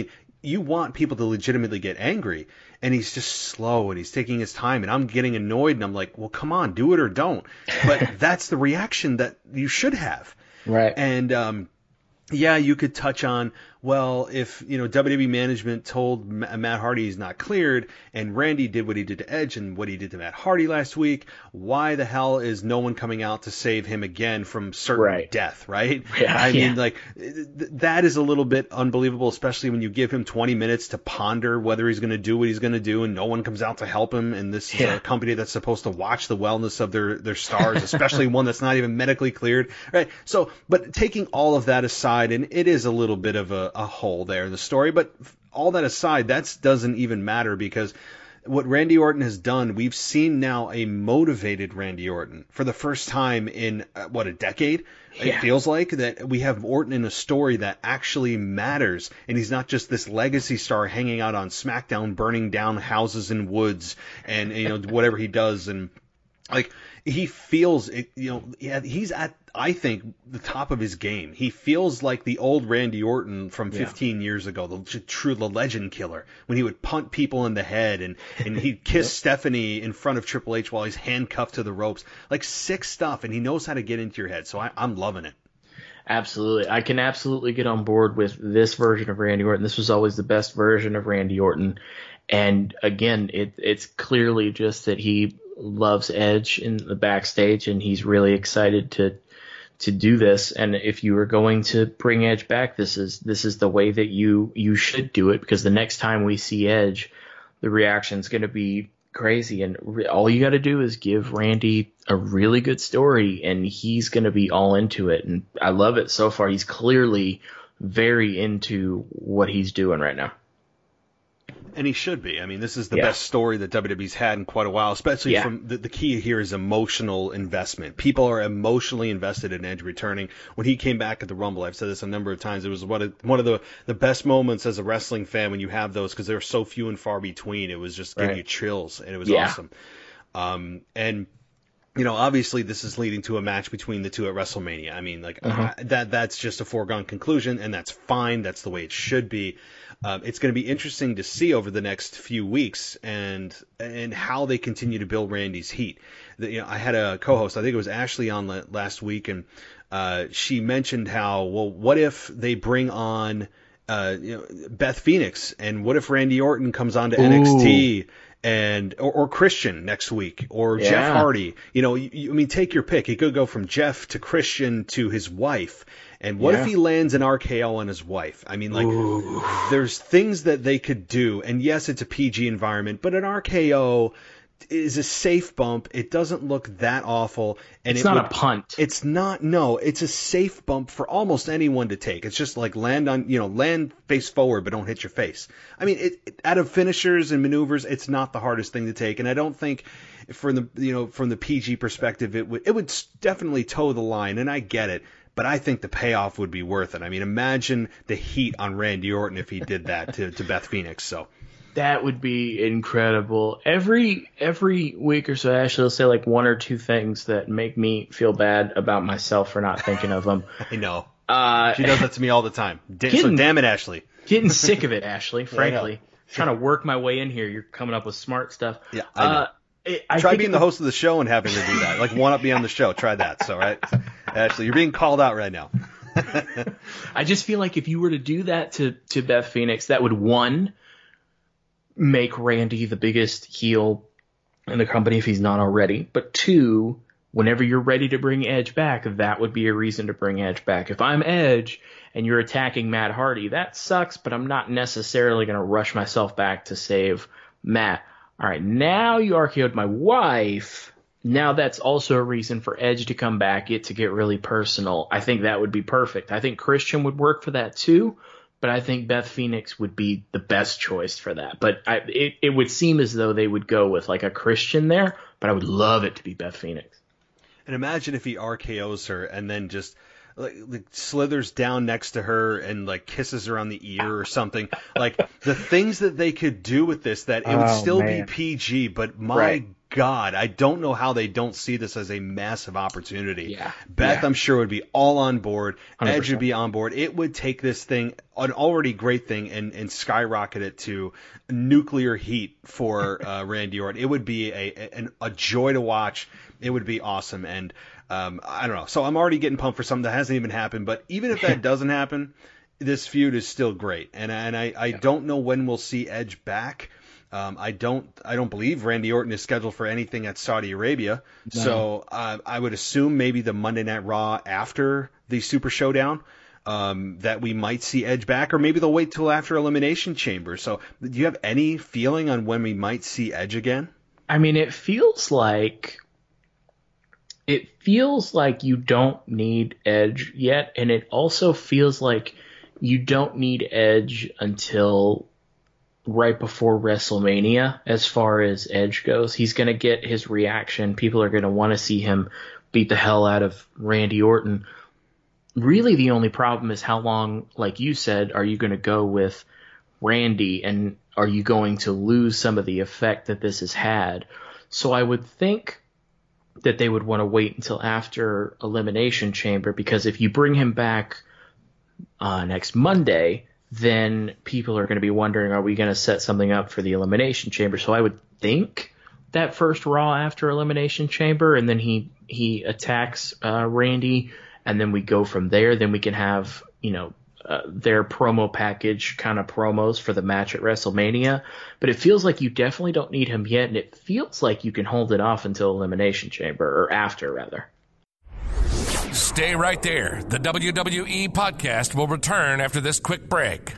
you want people to legitimately get angry, and he's just slow and he's taking his time, and I'm getting annoyed, and I'm like, well, come on, do it or don't. But that's the reaction that you should have. Right. And um, yeah, you could touch on, well, if, you know, W W E management told Matt Hardy he's not cleared, and Randy did what he did to Edge and what he did to Matt Hardy last week, why the hell is no one coming out to save him again from certain right. death, right? Yeah, I yeah. mean, like, th- that is a little bit unbelievable, especially when you give him twenty minutes to ponder whether he's going to do what he's going to do, and no one comes out to help him, and this is Yeah. a company that's supposed to watch the wellness of their, their stars, especially one that's not even medically cleared, right? So, but taking all of that aside, and it is a little bit of a, a hole there in the story, but all that aside, that doesn't even matter, because what Randy Orton has done, we've seen now a motivated Randy Orton for the first time in, uh, what, a decade? Yeah. It feels like that we have Orton in a story that actually matters, and he's not just this legacy star hanging out on SmackDown, burning down houses and woods, and, you know, whatever he does, and like, he feels it, you know, yeah, he's at, I think, the top of his game. He feels like the old Randy Orton from fifteen yeah. years ago, the true the legend killer, when he would punt people in the head, and, and he'd kiss yep. Stephanie in front of Triple H while he's handcuffed to the ropes. Like, sick stuff, and he knows how to get into your head, so I, I'm loving it. Absolutely. I can absolutely get on board with this version of Randy Orton. This was always the best version of Randy Orton. And again, it, it's clearly just that he loves Edge in the backstage, and he's really excited to to do this. And if you are going to bring Edge back, this is this is the way that you you should do it, because the next time we see Edge, the reaction is going to be crazy, and re- all you got to do is give Randy a really good story, and he's going to be all into it. And I love it so far. He's clearly very into what he's doing right now. And he should be. I mean, this is the yeah. best story that W W E's had in quite a while, especially yeah. from the, the key here is emotional investment. People are emotionally invested in Edge returning. When he came back at the Rumble, I've said this a number of times, it was one of, one of the, the best moments as a wrestling fan when you have those, because they're so few and far between. It was just giving right. you chills, and it was yeah. awesome. Um, and you know, obviously this is leading to a match between the two at WrestleMania. I mean, like uh-huh. uh, that that's just a foregone conclusion, and that's fine. That's the way it should be. Um, it's going to be interesting to see over the next few weeks and and how they continue to build Randy's heat. The, you know, I had a co-host, I think it was Ashley, on la- last week, and uh, she mentioned how, well, what if they bring on uh, you know, Beth Phoenix, and what if Randy Orton comes on to Ooh. N X T? And or, or Christian next week, or yeah. Jeff Hardy. You know, you, you, I mean, take your pick. He could go from Jeff to Christian to his wife. And what yeah. if he lands an R K O on his wife? I mean, like, Ooh. There's things that they could do. And yes, it's a P G environment, but an R K O is a safe bump. It doesn't look that awful. And it's it not would, a punt. It's not, no, it's a safe bump for almost anyone to take. It's just like land on, you know, land face forward, but don't hit your face. I mean, it, it, out of finishers and maneuvers, it's not the hardest thing to take. And I don't think from the, you know, from the P G perspective, it would, it would definitely toe the line. And I get it, but I think the payoff would be worth it. I mean, imagine the heat on Randy Orton if he did that to, to Beth Phoenix. So. That would be incredible. Every every week or so, Ashley will say like one or two things that make me feel bad about myself for not thinking of them. I know. Uh, she does that to me all the time. Da- getting, so damn it, Ashley. Getting sick of it, Ashley, frankly. Yeah, trying to work my way in here. You're coming up with smart stuff. Yeah, I know. Uh, it, I Try being the it, host of the show and having her do that. Like, one up me on the show. Try that. So, right? Ashley, you're being called out right now. I just feel like if you were to do that to, to Beth Phoenix, that would, one, make Randy the biggest heel in the company if he's not already. But two, whenever you're ready to bring Edge back, that would be a reason to bring Edge back. If I'm Edge and you're attacking Matt Hardy, that sucks, but I'm not necessarily going to rush myself back to save Matt. All right, now you R K O'd my wife. Now that's also a reason for Edge to come back, it to get really personal. I think that would be perfect. I think Christian would work for that too. But I think Beth Phoenix would be the best choice for that. But I, it, it would seem as though they would go with like a Christian there, but I would love it to be Beth Phoenix. And imagine if he R K Os her and then just like, like slithers down next to her and like kisses her on the ear or something. Like the things that they could do with this, that it would oh, still man. be P G, but my right. God, I don't know how they don't see this as a massive opportunity. Yeah. Beth, yeah. I'm sure, would be all on board. one hundred percent. Edge would be on board. It would take this thing, an already great thing, and, and skyrocket it to nuclear heat for uh, Randy Orton. It would be a, a, a joy to watch. It would be awesome. And um, I don't know. So I'm already getting pumped for something that hasn't even happened. But even if that doesn't happen, this feud is still great. And, and I, I yeah. don't know when we'll see Edge back. Um, I don't. I don't believe Randy Orton is scheduled for anything at Saudi Arabia. No. So uh, I would assume maybe the Monday Night Raw after the Super Showdown um, that we might see Edge back, or maybe they'll wait till after Elimination Chamber. So do you have any feeling on when we might see Edge again? I mean, it feels like it feels like you don't need Edge yet, and it also feels like you don't need Edge until right before WrestleMania. As far as Edge goes, he's going to get his reaction. People are going to want to see him beat the hell out of Randy Orton. Really, the only problem is how long, like you said, are you going to go with Randy, and are you going to lose some of the effect that this has had? So I would think that they would want to wait until after Elimination Chamber, because if you bring him back uh, next Monday, then people are going to be wondering, are we going to set something up for the Elimination Chamber? So I would think that first Raw after Elimination Chamber, and then he he attacks uh, Randy, and then we go from there. Then we can have, you know, uh, their promo package kind of promos for the match at WrestleMania. But it feels like you definitely don't need him yet, and it feels like you can hold it off until Elimination Chamber, or after, rather. Stay right there. The W W E podcast will return after this quick break.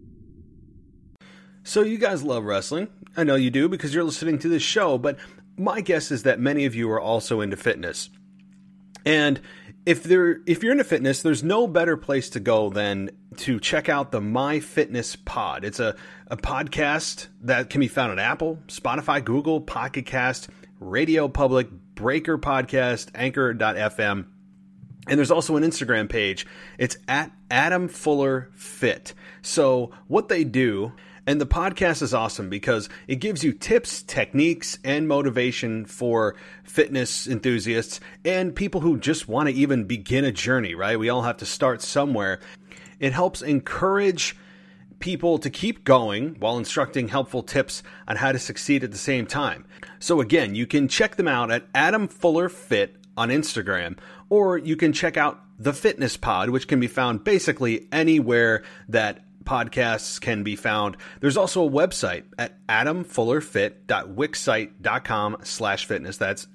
So you guys love wrestling. I know you do because you're listening to this show, but my guess is that many of you are also into fitness. And if there, if you're into fitness, there's no better place to go than to check out the MyFitnessPod. It's a, a podcast that can be found on Apple, Spotify, Google, Pocket Cast, Radio Public, Breaker Podcast, Anchor dot f m. And there's also an Instagram page. It's at Adam Fuller Fit. So what they do, and the podcast is awesome because it gives you tips, techniques, and motivation for fitness enthusiasts and people who just want to even begin a journey, right? We all have to start somewhere. It helps encourage people to keep going while instructing helpful tips on how to succeed at the same time. So again, you can check them out at Adam Fuller Fit on Instagram, or you can check out the Fitness Pod, which can be found basically anywhere that podcasts can be found. There's also a website at adamfullerfit.wixsite.com slash fitness. That's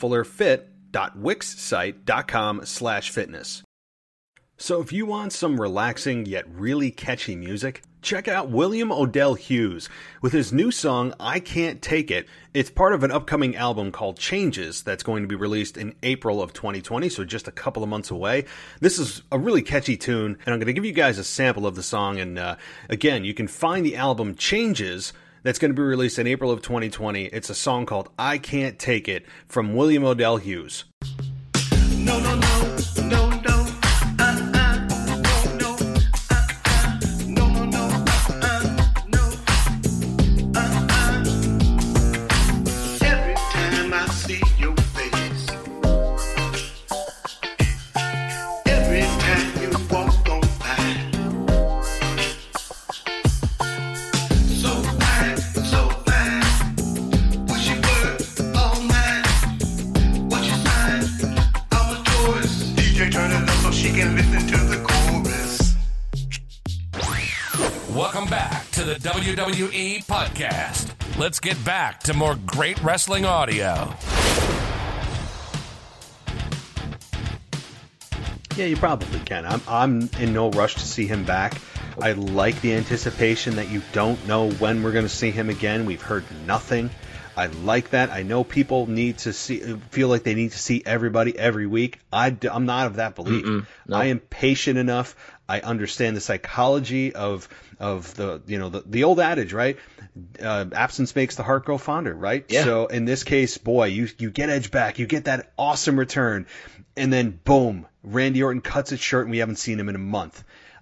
adamfullerfit.wixsite.com slash fitness. So if you want some relaxing yet really catchy music, check out William Odell Hughes with his new song, I Can't Take It. It's part of an upcoming album called Changes that's going to be released in April of twenty twenty, so just a couple of months away. This is a really catchy tune, and I'm going to give you guys a sample of the song. And uh, again, you can find the album Changes that's going to be released in April of twenty twenty. It's a song called I Can't Take It from William Odell Hughes. No, no, no, no, no. Welcome back to the W W E podcast. Let's get back to more great wrestling audio. Yeah, you probably can. I'm I'm in no rush to see him back. I like the anticipation that you don't know when we're going to see him again. We've heard nothing. I like that. I know people need to see, feel like they need to see everybody every week. I, I'm not of that belief. Nope. I am patient enough. I understand the psychology of of the you know the, the old adage, right? Uh, absence makes the heart grow fonder, right? Yeah. So in this case, boy, you you get Edge back, you get that awesome return, and then boom, Randy Orton cuts it short, and we haven't seen him in a month.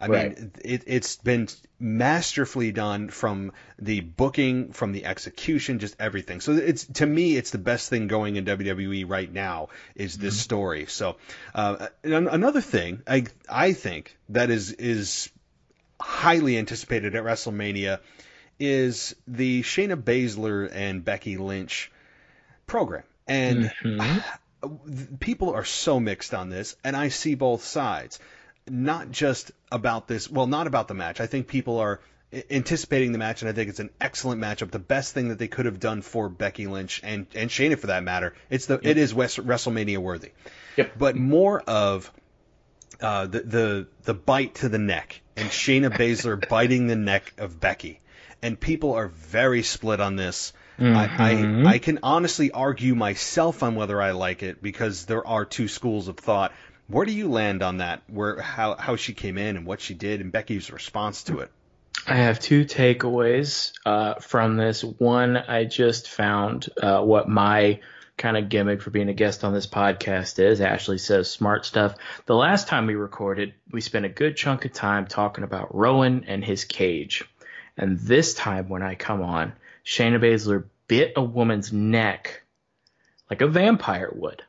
I Right. mean, it, it's been masterfully done from the booking, from the execution, just everything. So it's, to me, it's the best thing going in W W E right now is this Mm-hmm. story. So uh, an- another thing I I think that is is highly anticipated at WrestleMania is the Shayna Baszler and Becky Lynch program. And Mm-hmm. people are so mixed on this, and I see both sides. Not just about this, well, not about the match. I think people are anticipating the match, and I think it's an excellent matchup. The best thing that they could have done for Becky Lynch and, and Shayna, for that matter. It's the yep. It is West, WrestleMania worthy. Yep. But more of uh, the the the bite to the neck, and Shayna Baszler biting the neck of Becky, and people are very split on this. Mm-hmm. I, I I can honestly argue myself on whether I like it, because there are two schools of thought. Where do you land on that? Where how how she came in and what she did and Becky's response to it? I have two takeaways uh, from this. One, I just found uh, what my kind of gimmick for being a guest on this podcast is. Ashley says smart stuff. The last time we recorded, we spent a good chunk of time talking about Rowan and his cage. And this time when I come on, Shayna Baszler bit a woman's neck like a vampire would.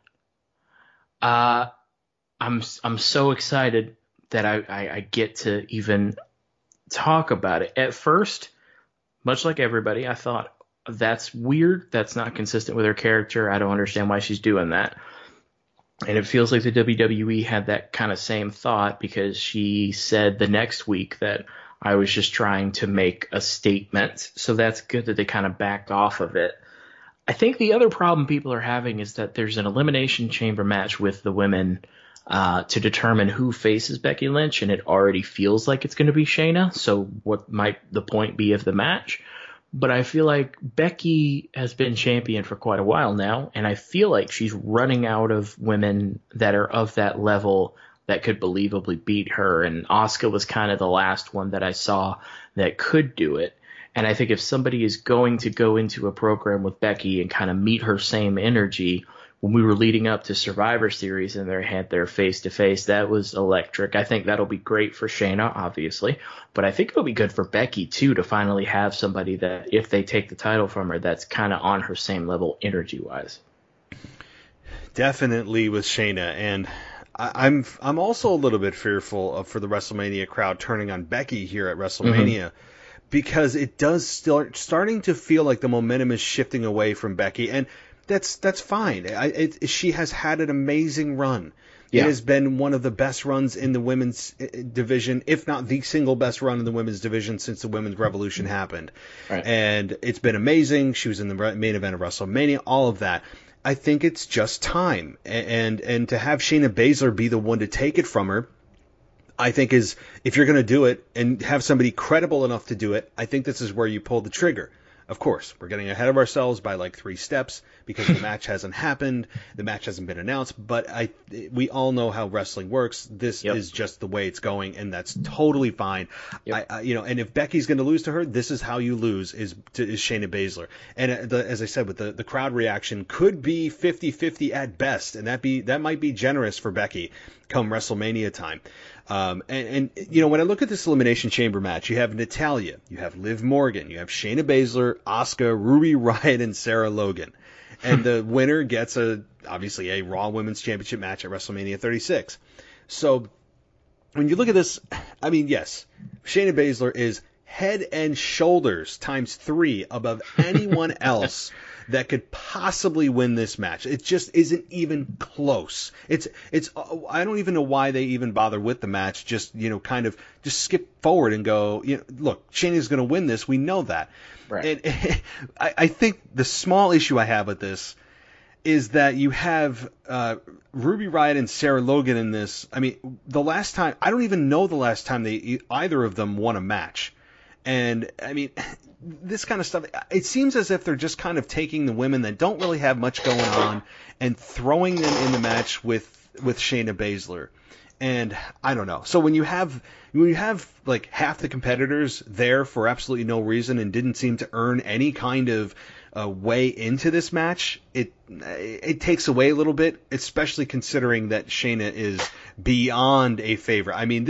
Uh, I'm I'm so excited that I, I, I get to even talk about it. At first, much like everybody, I thought, that's weird. That's not consistent with her character. I don't understand why she's doing that. And it feels like the W W E had that kind of same thought, because she said the next week that I was just trying to make a statement. So that's good that they kind of backed off of it. I think the other problem people are having is that there's an Elimination Chamber match with the women uh, to determine who faces Becky Lynch, and it already feels like it's going to be Shayna. So what might the point be of the match? But I feel like Becky has been champion for quite a while now, and I feel like she's running out of women that are of that level that could believably beat her. And Asuka was kind of the last one that I saw that could do it. And I think if somebody is going to go into a program with Becky and kind of meet her same energy, when we were leading up to Survivor Series and they had their face-to-face, that was electric. I think that'll be great for Shayna, obviously. But I think it'll be good for Becky, too, to finally have somebody that, if they take the title from her, that's kind of on her same level energy-wise. Definitely with Shayna. And I, I'm I'm also a little bit fearful of for the WrestleMania crowd turning on Becky here at WrestleMania. Mm-hmm. Because it does start starting to feel like the momentum is shifting away from Becky, and that's that's fine. I, it, she has had an amazing run. Yeah. It has been one of the best runs in the women's division, if not the single best run in the women's division since the women's revolution happened. Right. And it's been amazing. She was in the main event of WrestleMania, all of that. I think it's just time, and and to have Shayna Baszler be the one to take it from her, I think is, if you're going to do it and have somebody credible enough to do it, I think this is where you pull the trigger. Of course, we're getting ahead of ourselves by like three steps because the match hasn't happened, the match hasn't been announced, but I we all know how wrestling works. This yep. is just the way it's going, and that's totally fine. Yep. I, I, you know, and if Becky's going to lose to her, this is how you lose, is to, is Shayna Baszler. And the, as I said, with the, the crowd reaction could be fifty-fifty at best, and that be that might be generous for Becky come WrestleMania time. Um, and, and, you know, when I look at this Elimination Chamber match, you have Natalya, you have Liv Morgan, you have Shayna Baszler, Asuka, Ruby Riott, and Sarah Logan. And the winner gets, a obviously, a Raw Women's Championship match at WrestleMania thirty-six. So, when you look at this, I mean, yes, Shayna Baszler is head and shoulders times three above anyone else that could possibly win this match. It just isn't even close. It's it's I don't even know why they even bother with the match. Just, you know, kind of just skip forward and go, you know, look, Shayna's going to win this. We know that. Right. And I, I think the small issue I have with this is that you have uh, Ruby Riott and Sarah Logan in this. I mean, the last time, I don't even know the last time they either of them won a match. And, I mean, this kind of stuff, it seems as if they're just kind of taking the women that don't really have much going on and throwing them in the match with, with Shayna Baszler. And I don't know. So when you have when you have like half the competitors there for absolutely no reason and didn't seem to earn any kind of uh, way into this match, it it takes away a little bit, especially considering that Shayna is beyond a favorite. I mean, this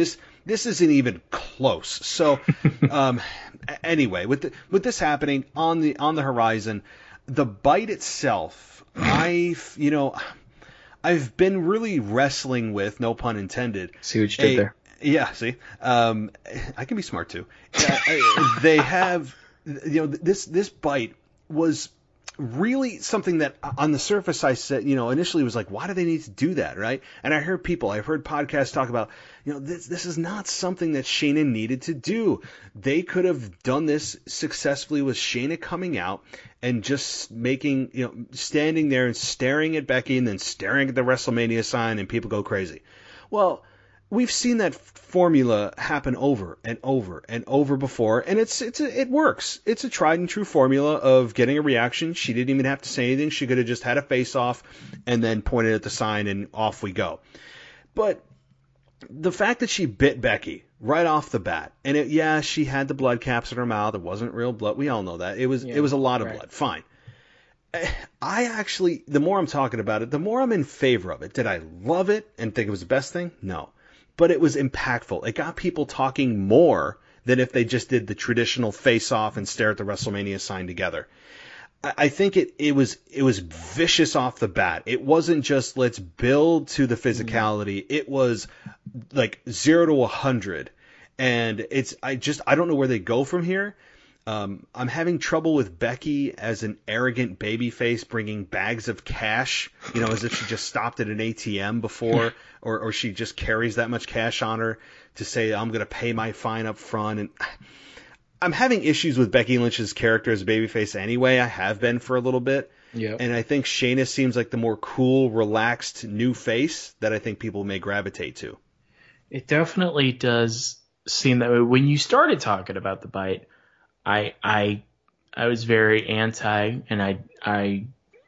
This isn't even close. So, um, anyway, with the, with this happening on the on the horizon, the bite itself, I've you know, I've been really wrestling with, no pun intended. See what you did a, there. Yeah, see, um, I can be smart too. Uh, I, they have, you know, this this bite was really something that on the surface I said, you know, initially was like, why do they need to do that, right? And I heard people, I've heard podcasts talk about, you know, this this is not something that Shayna needed to do. They could have done this successfully with Shayna coming out and just making, you know, standing there and staring at Becky and then staring at the WrestleMania sign and people go crazy. Well, we've seen that formula happen over and over and over before, and it's it's a, it works. It's a tried and true formula of getting a reaction. She didn't even have to say anything. She could have just had a face off and then pointed at the sign and off we go. But the fact that she bit Becky right off the bat, and it, yeah, she had the blood caps in her mouth. It wasn't real blood. We all know that. It was yeah, it was a lot of right. blood. Fine. I actually, the more I'm talking about it, the more I'm in favor of it. Did I love it and think it was the best thing? No. But it was impactful. It got people talking more than if they just did the traditional face-off and stare at the WrestleMania sign together. I think it, it was it was vicious off the bat. It wasn't just let's build to the physicality. It was like zero to a hundred, and it's I just I don't know where they go from here. Um, I'm having trouble with Becky as an arrogant babyface bringing bags of cash, you know, as if she just stopped at an A T M before, or, or she just carries that much cash on her to say, I'm going to pay my fine up front. And I'm having issues with Becky Lynch's character as a babyface anyway. I have been for a little bit. Yep. And I think Shayna seems like the more cool, relaxed new face that I think people may gravitate to. It definitely does seem that way. When you started talking about the bite, I I I was very anti, and I I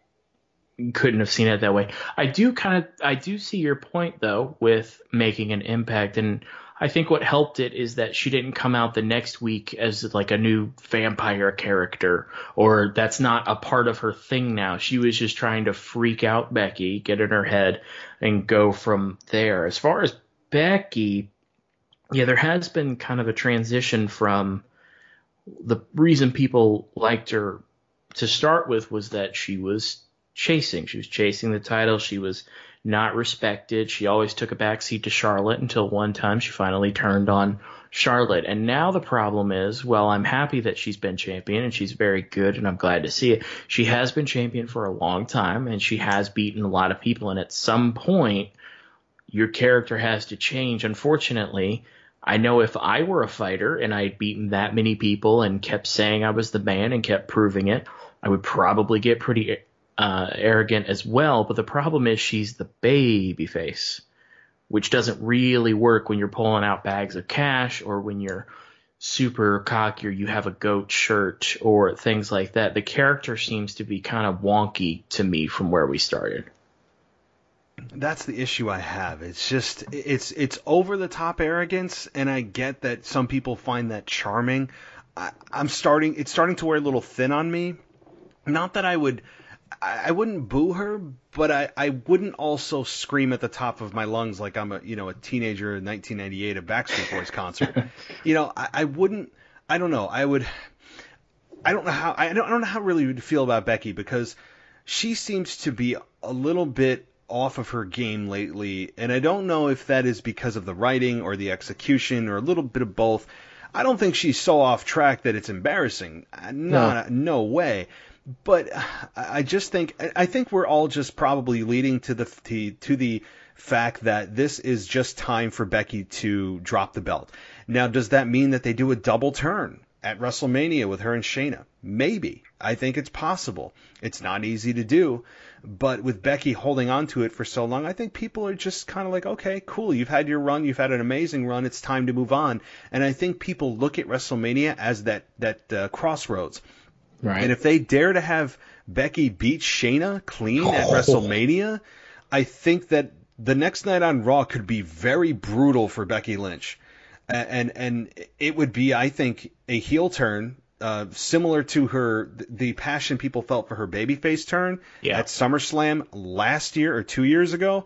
couldn't have seen it that way. I do kind of I do see your point though with making an impact, and I think what helped it is that she didn't come out the next week as like a new vampire character, or that's not a part of her thing now. She was just trying to freak out Becky, get in her head, and go from there. As far as Becky, yeah, there has been kind of a transition from the reason people liked her to start with was that she was chasing. She was chasing the title. She was not respected. She always took a backseat to Charlotte until one time she finally turned on Charlotte. And now the problem is, well, I'm happy that she's been champion and she's very good and I'm glad to see it. She has been champion for a long time and she has beaten a lot of people. And at some point, your character has to change. Unfortunately, I know if I were a fighter and I'd beaten that many people and kept saying I was the man and kept proving it, I would probably get pretty uh, arrogant as well. But the problem is she's the baby face, which doesn't really work when you're pulling out bags of cash or when you're super cocky or you have a goat shirt or things like that. The character seems to be kind of wonky to me from where we started. That's the issue I have. It's just it's it's over the top arrogance, and I get that some people find that charming. I, I'm starting it's starting to wear a little thin on me. Not that I would I, I wouldn't boo her, but I, I wouldn't also scream at the top of my lungs like I'm a you know a teenager in nineteen ninety-eight at Backstreet Boys concert. you know I, I wouldn't. I don't know. I would. I don't know how. I don't, I don't know how really would feel about Becky because she seems to be a little bit off of her game lately, and I don't know if that is because of the writing or the execution or a little bit of both. I don't think she's so off track that it's embarrassing. Not, no. no way. But I just think I think we're all just probably leading to the to the fact that this is just time for Becky to drop the belt. Now, does that mean that they do a double turn at WrestleMania with her and Shayna? Maybe. I think it's possible. It's not easy to do. But with Becky holding on to it for so long, I think people are just kind of like, okay, cool. You've had your run. You've had an amazing run. It's time to move on. And I think people look at WrestleMania as that, that uh, crossroads. Right. And if they dare to have Becky beat Shayna clean at oh. WrestleMania, I think that the next night on Raw could be very brutal for Becky Lynch. And and it would be, I think, a heel turn uh, similar to her the passion people felt for her babyface turn yeah. at SummerSlam last year or two years ago.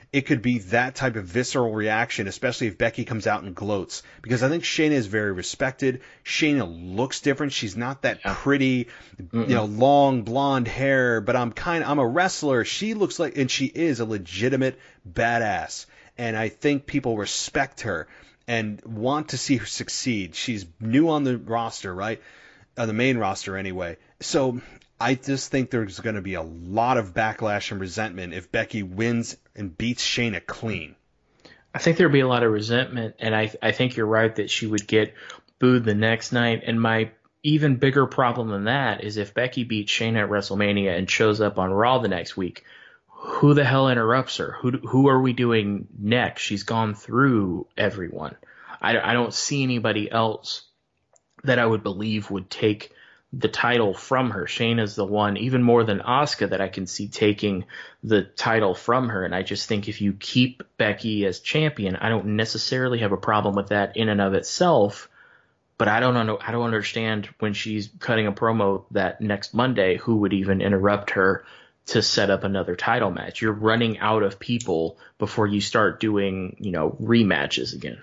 it could be that type of visceral reaction, especially if Becky comes out and gloats. Because I think Shayna is very respected. Shayna looks different. She's not that yeah. pretty, Mm-mm. you know, long blonde hair. But I'm kind of I'm a wrestler. She looks like, and she is a legitimate badass. And I think people respect her and want to see her succeed. She's new on the roster, right? On the main roster, anyway. So I just think there's going to be a lot of backlash and resentment if Becky wins and beats Shayna clean. I think there'd be a lot of resentment, and I I think you're right that she would get booed the next night. And my even bigger problem than that is if Becky beats Shayna at WrestleMania and shows up on Raw the next week, who the hell interrupts her? Who who are we doing next? She's gone through everyone. I, I don't see anybody else that I would believe would take the title from her. Shayna's the one, even more than Asuka, that I can see taking the title from her. And I just think if you keep Becky as champion, I don't necessarily have a problem with that in and of itself. But I don't know. I don't understand when she's cutting a promo that next Monday, who would even interrupt her to set up another title match. You're running out of people before you start doing, you know, rematches again.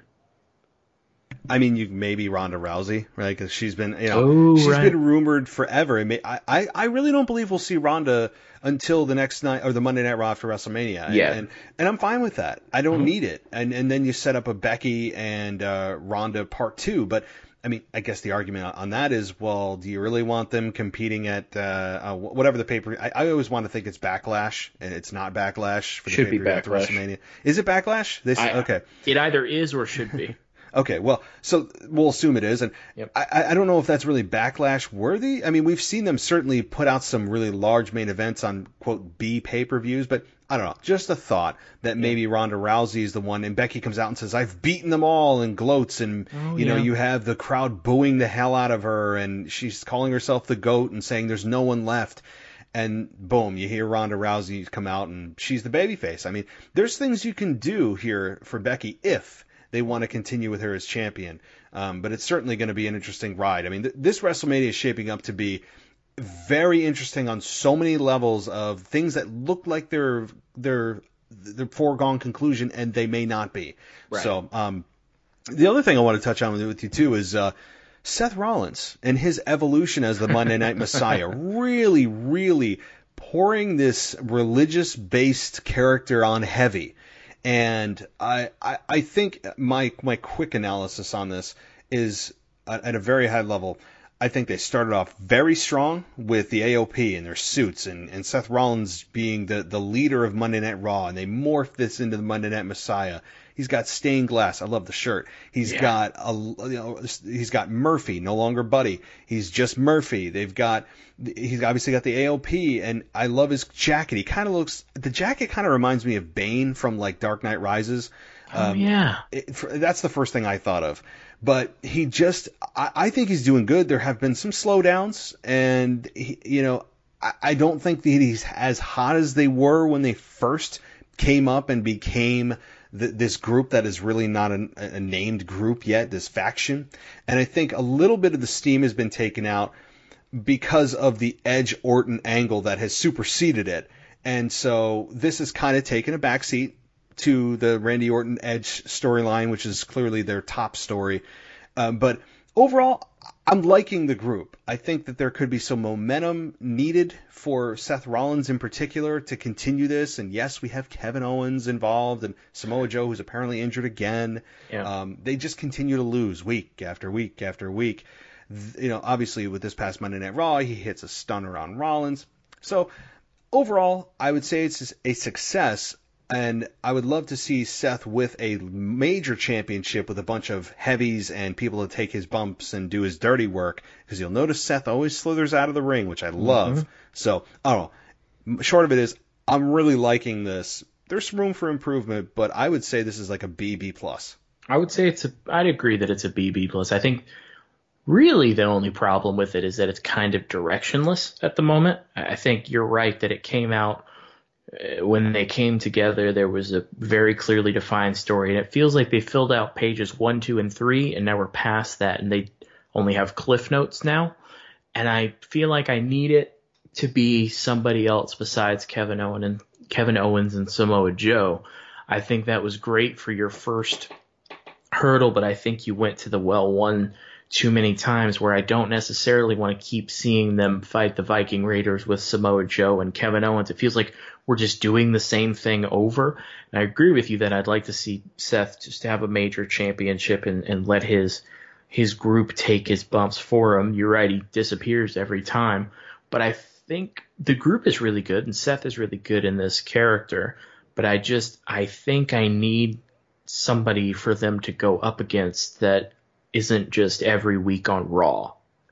I mean, you maybe Ronda Rousey, right? Because she's been, you know, oh, she's right. been rumored forever. I, I, I really don't believe we'll see Ronda until the next night or the Monday Night Raw after WrestleMania. Yeah, and and I'm fine with that. I don't mm-hmm. need it. And and then you set up a Becky and uh, Ronda part two. But I mean, I guess the argument on that is, well, do you really want them competing at uh, uh, whatever the pay-per-view? I, I always want to think it's Backlash, and it's not Backlash for the should pay-per-view be after Backlash. WrestleMania. Is it Backlash? This I, okay. It either is or should be. Okay, well, so we'll assume it is, and yep. I, I don't know if that's really Backlash worthy. I mean, we've seen them certainly put out some really large main events on, quote, B pay-per-views, but I don't know, just a thought that maybe yeah. Ronda Rousey is the one, and Becky comes out and says, I've beaten them all, and gloats, and, oh, you know, yeah. you have the crowd booing the hell out of her, and she's calling herself the GOAT and saying there's no one left. And boom, you hear Ronda Rousey come out, and she's the babyface. I mean, there's things you can do here for Becky if they want to continue with her as champion. Um, but it's certainly going to be an interesting ride. I mean, th- this WrestleMania is shaping up to be very interesting on so many levels of things that look like they're they're they're foregone conclusion, and they may not be. Right. So um, the other thing I want to touch on with, with you too is uh, Seth Rollins and his evolution as the Monday Night Messiah. Really, really pouring this religious-based character on heavy. And I, I, I think my my quick analysis on this is at, at a very high level. I think they started off very strong with the A O P and their suits, and, and Seth Rollins being the, the leader of Monday Night Raw, and they morphed this into the Monday Night Messiah. He's got stained glass. I love the shirt. He's yeah. got a, you know, he's got Murphy, no longer Buddy. He's just Murphy. They've got he's obviously got the A O P, and I love his jacket. He kind of looks the jacket kind of reminds me of Bane from like Dark Knight Rises. Oh um, yeah, it, for, that's the first thing I thought of. But he just, I, I think he's doing good. There have been some slowdowns, and he, you know, I, I don't think that he's as hot as they were when they first came up and became the, this group that is really not a, a named group yet, this faction. And I think a little bit of the steam has been taken out because of the Edge Orton angle that has superseded it. And so this has kind of taken a backseat to the Randy Orton Edge storyline, which is clearly their top story. Um, but overall, I'm liking the group. I think that there could be some momentum needed for Seth Rollins in particular to continue this. And yes, we have Kevin Owens involved and Samoa Joe, who's apparently injured again. Yeah. Um, they just continue to lose week after week after week. You know, obviously with this past Monday Night Raw, he hits a stunner on Rollins. So overall, I would say it's a success. And I would love to see Seth with a major championship with a bunch of heavies and people to take his bumps and do his dirty work. Because you'll notice Seth always slithers out of the ring, which I love. Mm-hmm. So, I don't know. Short of it is, I'm really liking this. There's room for improvement, but I would say this is like a B, B plus. I would say it's a, I'd agree that it's a B, B plus. I think really the only problem with it is that it's kind of directionless at the moment. I think you're right that it came out when they came together, there was a very clearly defined story, and it feels like they filled out pages one, two, and three, and now we're past that, and they only have cliff notes now. And I feel like I need it to be somebody else besides Kevin Owens and Kevin Owens and Samoa Joe. I think that was great for your first hurdle, but I think you went to the well one too many times where I don't necessarily want to keep seeing them fight the Viking Raiders with Samoa Joe and Kevin Owens. It feels like we're just doing the same thing over. And I agree with you that I'd like to see Seth just have a major championship and, and let his his group take his bumps for him. You're right, he disappears every time. But I think the group is really good and Seth is really good in this character. But I just, I think I need somebody for them to go up against that isn't just every week on Raw.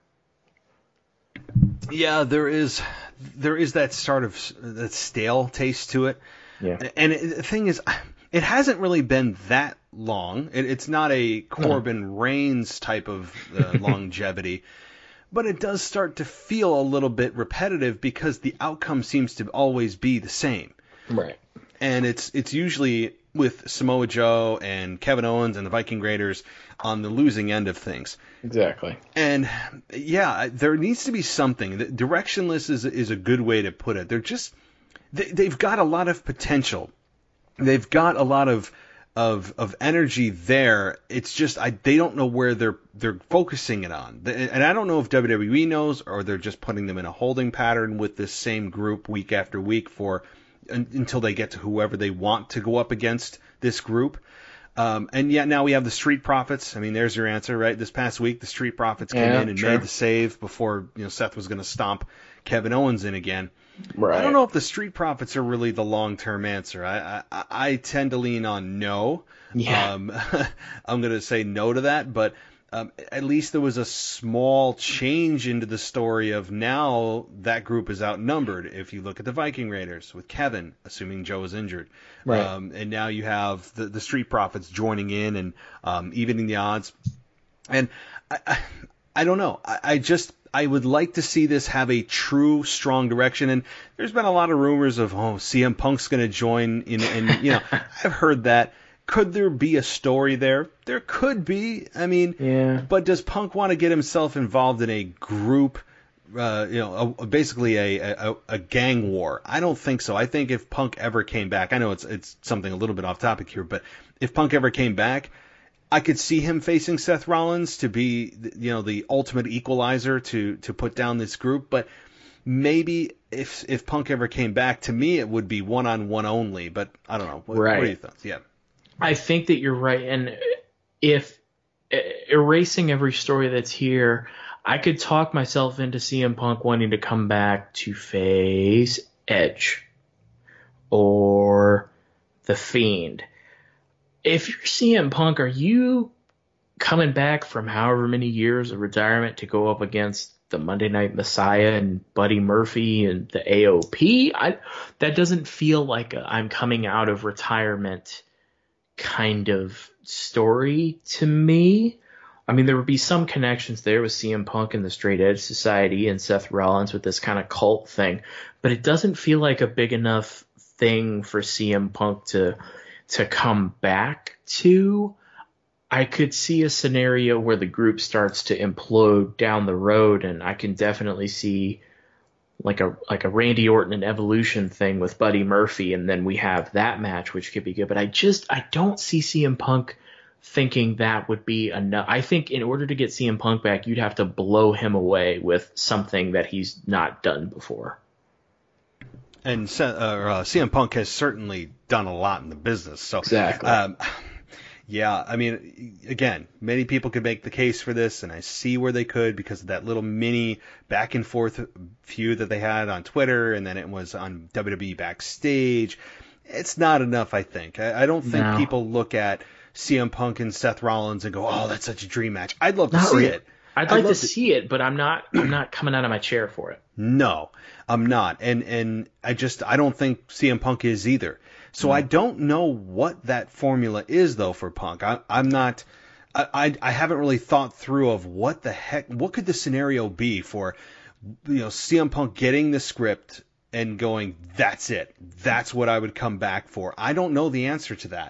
Yeah, there is there is that sort of that stale taste to it. Yeah. And it, the thing is, it hasn't really been that long. It, it's not a Corbin no. Reigns type of uh, longevity, but it does start to feel a little bit repetitive because the outcome seems to always be the same. Right. And it's it's usually with Samoa Joe and Kevin Owens and the Viking Raiders on the losing end of things. Exactly. And yeah, there needs to be something. Directionless is is a good way to put it. They're just they, they've got a lot of potential. They've got a lot of of of energy there. It's just I they don't know where they're they're focusing it on. And I don't know if W W E knows or they're just putting them in a holding pattern with this same group week after week for until they get to whoever they want to go up against this group. Um, and yet now we have the Street Profits. I mean, there's your answer, right? This past week, the Street Profits came yeah, in and true. made the save before you know Seth was going to stomp Kevin Owens in again. Right. I don't know if the Street Profits are really the long-term answer. I I, I tend to lean on no. Yeah. Um, I'm going to say no to that, but um, at least there was a small change into the story of now that group is outnumbered. If you look at the Viking Raiders with Kevin, assuming Joe is injured. Right. Um, and now you have the, the Street Profits joining in and um, evening the odds. And I, I, I don't know. I, I just I would like to see this have a true strong direction. And there's been a lot of rumors of oh C M Punk's going to join in, and you know I've heard that. Could there be a story there? There could be. I mean, yeah. But does Punk want to get himself involved in a group? Uh, you know, a, basically a, a a gang war. I don't think so. I think if Punk ever came back, I know it's it's something a little bit off topic here, but if Punk ever came back, I could see him facing Seth Rollins to be, you know, the ultimate equalizer to to put down this group. But maybe if if Punk ever came back, to me it would be one on one only. But I don't know. What, right. what are your thoughts? Yeah, I think that you're right, and if uh, erasing every story that's here. I could talk myself into C M Punk wanting to come back to face Edge or The Fiend. If you're C M Punk, are you coming back from however many years of retirement to go up against the Monday Night Messiah and Buddy Murphy and the A O P? I, that doesn't feel like a I'm coming out of retirement kind of story to me. I mean, there would be some connections there with C M Punk and the Straight Edge Society and Seth Rollins with this kind of cult thing, but it doesn't feel like a big enough thing for C M Punk to to come back to. I could see a scenario where the group starts to implode down the road, and I can definitely see like a like a Randy Orton and Evolution thing with Buddy Murphy, and then we have that match, which could be good. But I just I don't see C M Punk thinking that would be enough. I think in order to get C M Punk back, you'd have to blow him away with something that he's not done before. And uh, uh, C M Punk has certainly done a lot in the business. So exactly. Um, yeah, I mean, again, many people could make the case for this, and I see where they could because of that little mini back and forth feud that they had on Twitter, and then it was on W W E Backstage. It's not enough, I think. I, I don't think no. people look at C M Punk and Seth Rollins and go, "Oh, that's such a dream match." I'd love to not see really. it. I'd like I'd to see it, but I'm not. I'm not coming out of my chair for it. No, I'm not, and and I just I don't think C M Punk is either. So mm. I don't know what that formula is though for Punk. I, I'm not. I, I I haven't really thought through of what the heck. What could the scenario be for, you know, C M Punk getting the script and going, "That's it. That's what I would come back for." I don't know the answer to that.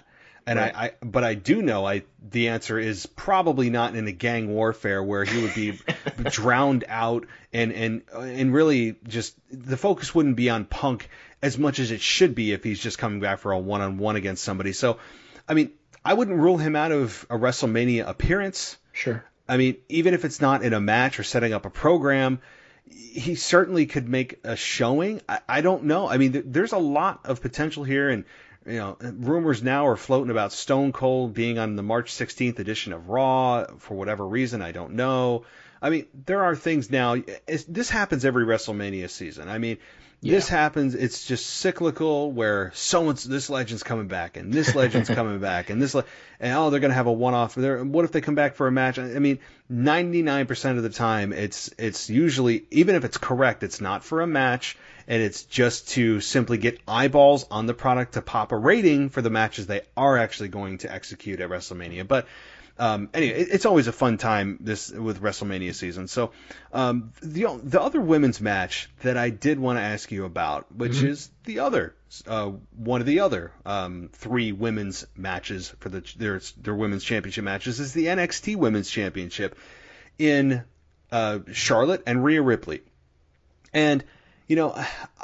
And Right. I, I, but I do know I the answer is probably not in a gang warfare where he would be drowned out and and and really just the focus wouldn't be on Punk as much as it should be if he's just coming back for a one-on-one against somebody. So, I mean, I wouldn't rule him out of a WrestleMania appearance. Sure. I mean, even if it's not in a match or setting up a program, he certainly could make a showing. I, I don't know. I mean, th- there's a lot of potential here, and you know, rumors now are floating about Stone Cold being on the March sixteenth edition of Raw for whatever reason. I don't know. I mean, there are things now. It's, this happens every WrestleMania season. I mean, Yeah. this happens. It's just cyclical where someone's this legend's coming back and this legend's coming back and this le- and oh they're gonna have a one-off. There. What if they come back for a match? I mean, ninety-nine percent of the time, it's it's usually, even if it's correct, it's not for a match. And it's just to simply get eyeballs on the product to pop a rating for the matches they are actually going to execute at WrestleMania. But um, anyway, it, it's always a fun time this with WrestleMania season. So um, the the other women's match that I did want to ask you about, which mm-hmm. is the other uh, one of the other um, three women's matches for the their their women's championship matches, is the N X T Women's Championship in uh, Charlotte and Rhea Ripley. And you know,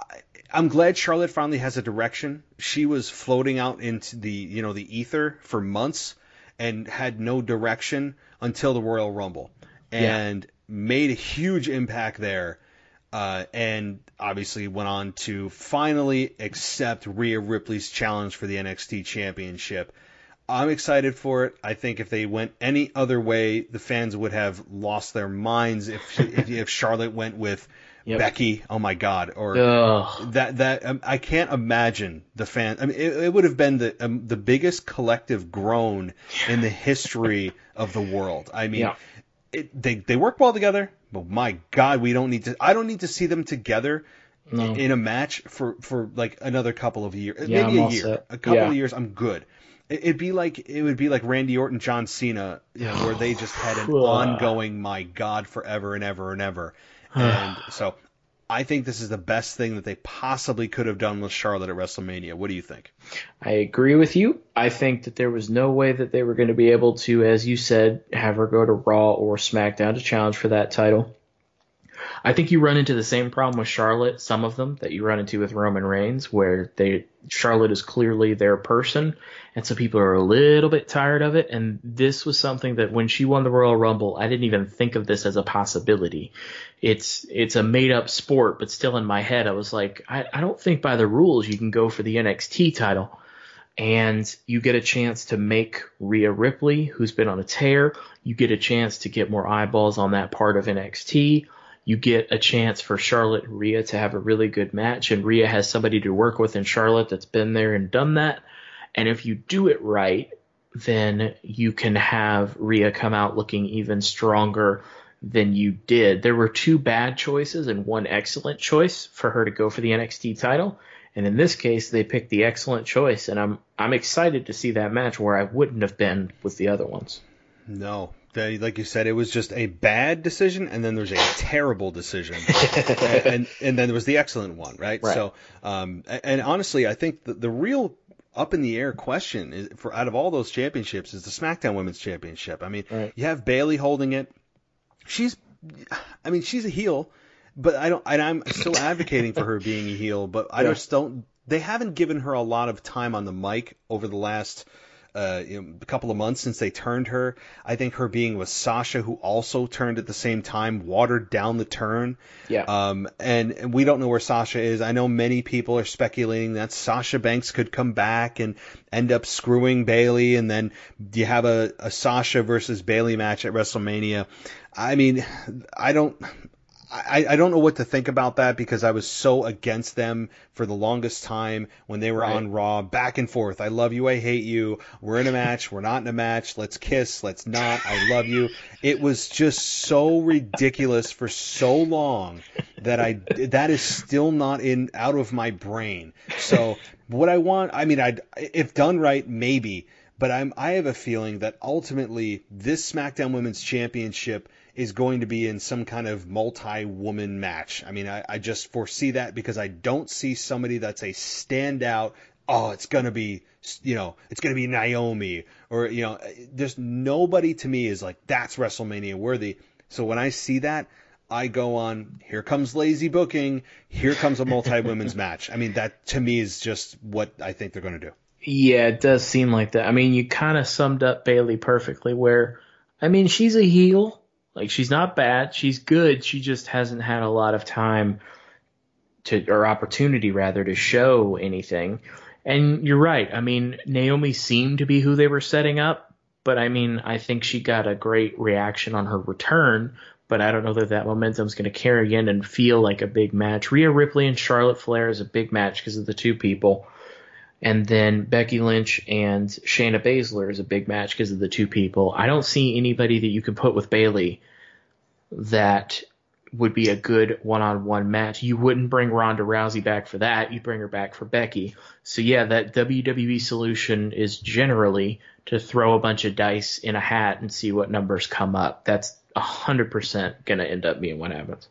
I'm glad Charlotte finally has a direction. She was floating out into the, you know, the ether for months and had no direction until the Royal Rumble, and yeah. made a huge impact there. Uh, and obviously went on to finally accept Rhea Ripley's challenge for the N X T Championship. I'm excited for it. I think if they went any other way, the fans would have lost their minds if if, if Charlotte went with Yep. Becky, oh my God, or Ugh. that that um, I can't imagine the fan. I mean, it, it would have been the um, the biggest collective groan in the history of the world. I mean, yeah. it, they they work well together, but my God, we don't need to. I don't need to see them together no. in a match for, for like another couple of years, yeah, maybe I'm a year, set. a couple yeah. of years. I'm good. It, it'd be like it would be like Randy Orton, John Cena, you know, where they just had an ongoing, my God, forever and ever and ever. And so I think this is the best thing that they possibly could have done with Charlotte at WrestleMania. What do you think? I agree with you. I think that there was no way that they were going to be able to, as you said, have her go to Raw or SmackDown to challenge for that title. I think you run into the same problem with Charlotte, some of them, that you run into with Roman Reigns, where they Charlotte is clearly their person, and so people are a little bit tired of it. And this was something that when she won the Royal Rumble, I didn't even think of this as a possibility. It's it's a made-up sport, but still in my head, I was like, I, I don't think by the rules you can go for the N X T title. And you get a chance to make Rhea Ripley, who's been on a tear, you get a chance to get more eyeballs on that part of N X T. You get a chance for Charlotte and Rhea to have a really good match, and Rhea has somebody to work with in Charlotte that's been there and done that. And if you do it right, then you can have Rhea come out looking even stronger than you did. There were two bad choices and one excellent choice for her to go for the N X T title. And in this case, they picked the excellent choice, and I'm I'm excited to see that match where I wouldn't have been with the other ones. No. They, like you said, it was just a bad decision, and then there's a terrible decision, and, and and then there was the excellent one, right? right. So, um, and honestly, I think the, the real up in the air question is, for out of all those championships, is the SmackDown Women's Championship. I mean, right. you have Bayley holding it. She's, I mean, she's a heel, but I don't, and I'm still advocating for her being a heel, but I yeah. just don't. They haven't given her a lot of time on the mic over the last. Uh, you know, a couple of months since they turned her. I think her being with Sasha, who also turned at the same time, watered down the turn. Yeah. Um, and, and we don't know where Sasha is. I know many people are speculating that Sasha Banks could come back and end up screwing Bayley, and then you have a, a Sasha versus Bayley match at WrestleMania. I mean, I don't. I, I don't know what to think about that, because I was so against them for the longest time when they were right. on Raw, back and forth. I love you, I hate you. We're in a match, we're not in a match. Let's kiss, let's not. I love you. It was just so ridiculous for so long that I that is still not in out of my brain. So what I want, I mean, I if done right, maybe, but I'm I have a feeling that ultimately this SmackDown Women's Championship is going to be in some kind of multi-woman match. I mean, I, I just foresee that, because I don't see somebody that's a standout oh, it's going to be, you know, it's going to be Naomi, or, you know, there's nobody to me is like, that's WrestleMania worthy. So when I see that, I go on, here comes lazy booking, here comes a multi-women's match. I mean, that to me is just what I think they're going to do. Yeah, it does seem like that. I mean, you kind of summed up Bayley perfectly where, I mean, she's a heel. Like, she's not bad. She's good. She just hasn't had a lot of time to, or opportunity rather, to show anything. And you're right. I mean, Naomi seemed to be who they were setting up, but I mean, I think she got a great reaction on her return, but I don't know that that momentum is going to carry in and feel like a big match. Rhea Ripley and Charlotte Flair is a big match because of the two people. And then Becky Lynch and Shayna Baszler is a big match because of the two people. I don't see anybody that you can put with Bayley that would be a good one-on-one match. You wouldn't bring Ronda Rousey back for that. You'd bring her back for Becky. So, yeah, that W W E solution is generally to throw a bunch of dice in a hat and see what numbers come up. That's one hundred percent going to end up being what happens.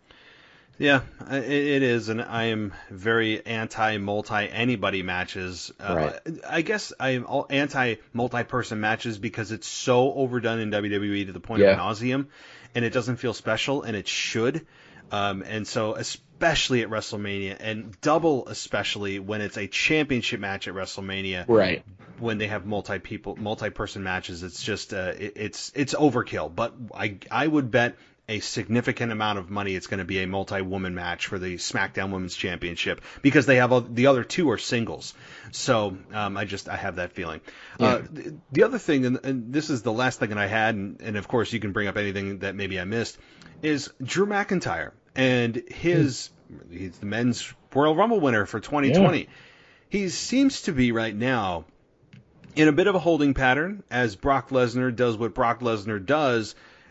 Yeah, it is, and I am very anti-multi-anybody matches. Right. Uh, I guess I am anti-multi-person matches because it's so overdone in W W E to the point yeah. of nauseum, and it doesn't feel special, and it should. Um, and so, especially at WrestleMania, and double especially when it's a championship match at WrestleMania, right? When they have multi-people, multi-person matches, it's just uh, it, it's it's overkill. But I I would bet a significant amount of money it's going to be a multi-woman match for the SmackDown Women's Championship because they have all, the other two are singles. So um, I just I have that feeling. Yeah. Uh, the, the other thing, and, and this is the last thing that I had, and, and of course you can bring up anything that maybe I missed, is Drew McIntyre and his mm. he's the men's Royal Rumble winner for twenty twenty. Yeah. He seems to be right now in a bit of a holding pattern as Brock Lesnar does what Brock Lesnar does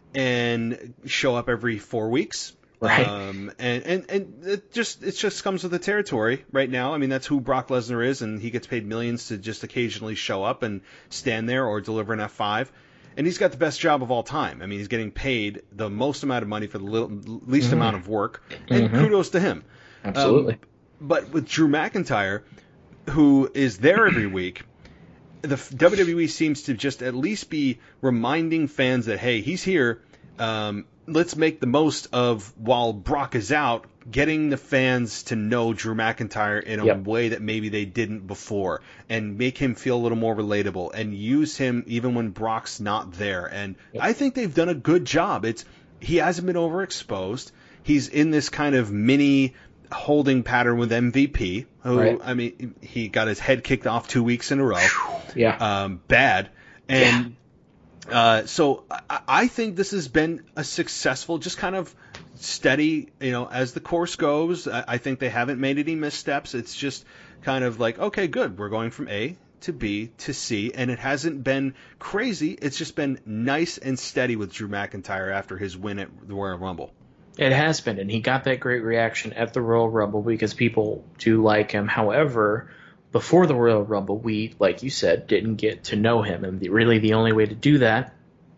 and show up every four weeks. Right. Um, and, and, and it just it just comes with the territory right now. I mean, that's who Brock Lesnar is, and he gets paid millions to just occasionally show up and stand there or deliver an F five. And he's got the best job of all time. I mean, he's getting paid the most amount of money for the little, least mm-hmm. amount of work, and mm-hmm. kudos to him. Absolutely. Um, but with Drew McIntyre, who is there every week, the W W E seems to just at least be reminding fans that, hey, he's here. Um, let's make the most of, while Brock is out, getting the fans to know Drew McIntyre in a yep. way that maybe they didn't before, and make him feel a little more relatable, and use him even when Brock's not there. And yep. I think they've done a good job. It's he hasn't been overexposed. He's in this kind of mini holding pattern with M V P, who, right. I mean, he got his head kicked off two weeks in a row. Yeah. Um, bad. And yeah. Uh, so I, I think this has been a successful, just kind of steady, you know, as the course goes. I, I think they haven't made any missteps. It's just kind of like, okay, good. We're going from A to B to C, and it hasn't been crazy. It's just been nice and steady with Drew McIntyre after his win at the Royal Rumble. It has been, and he got that great reaction at the Royal Rumble because people do like him. However, before the Royal Rumble, we, like you said, didn't get to know him. And the, really the only way to do that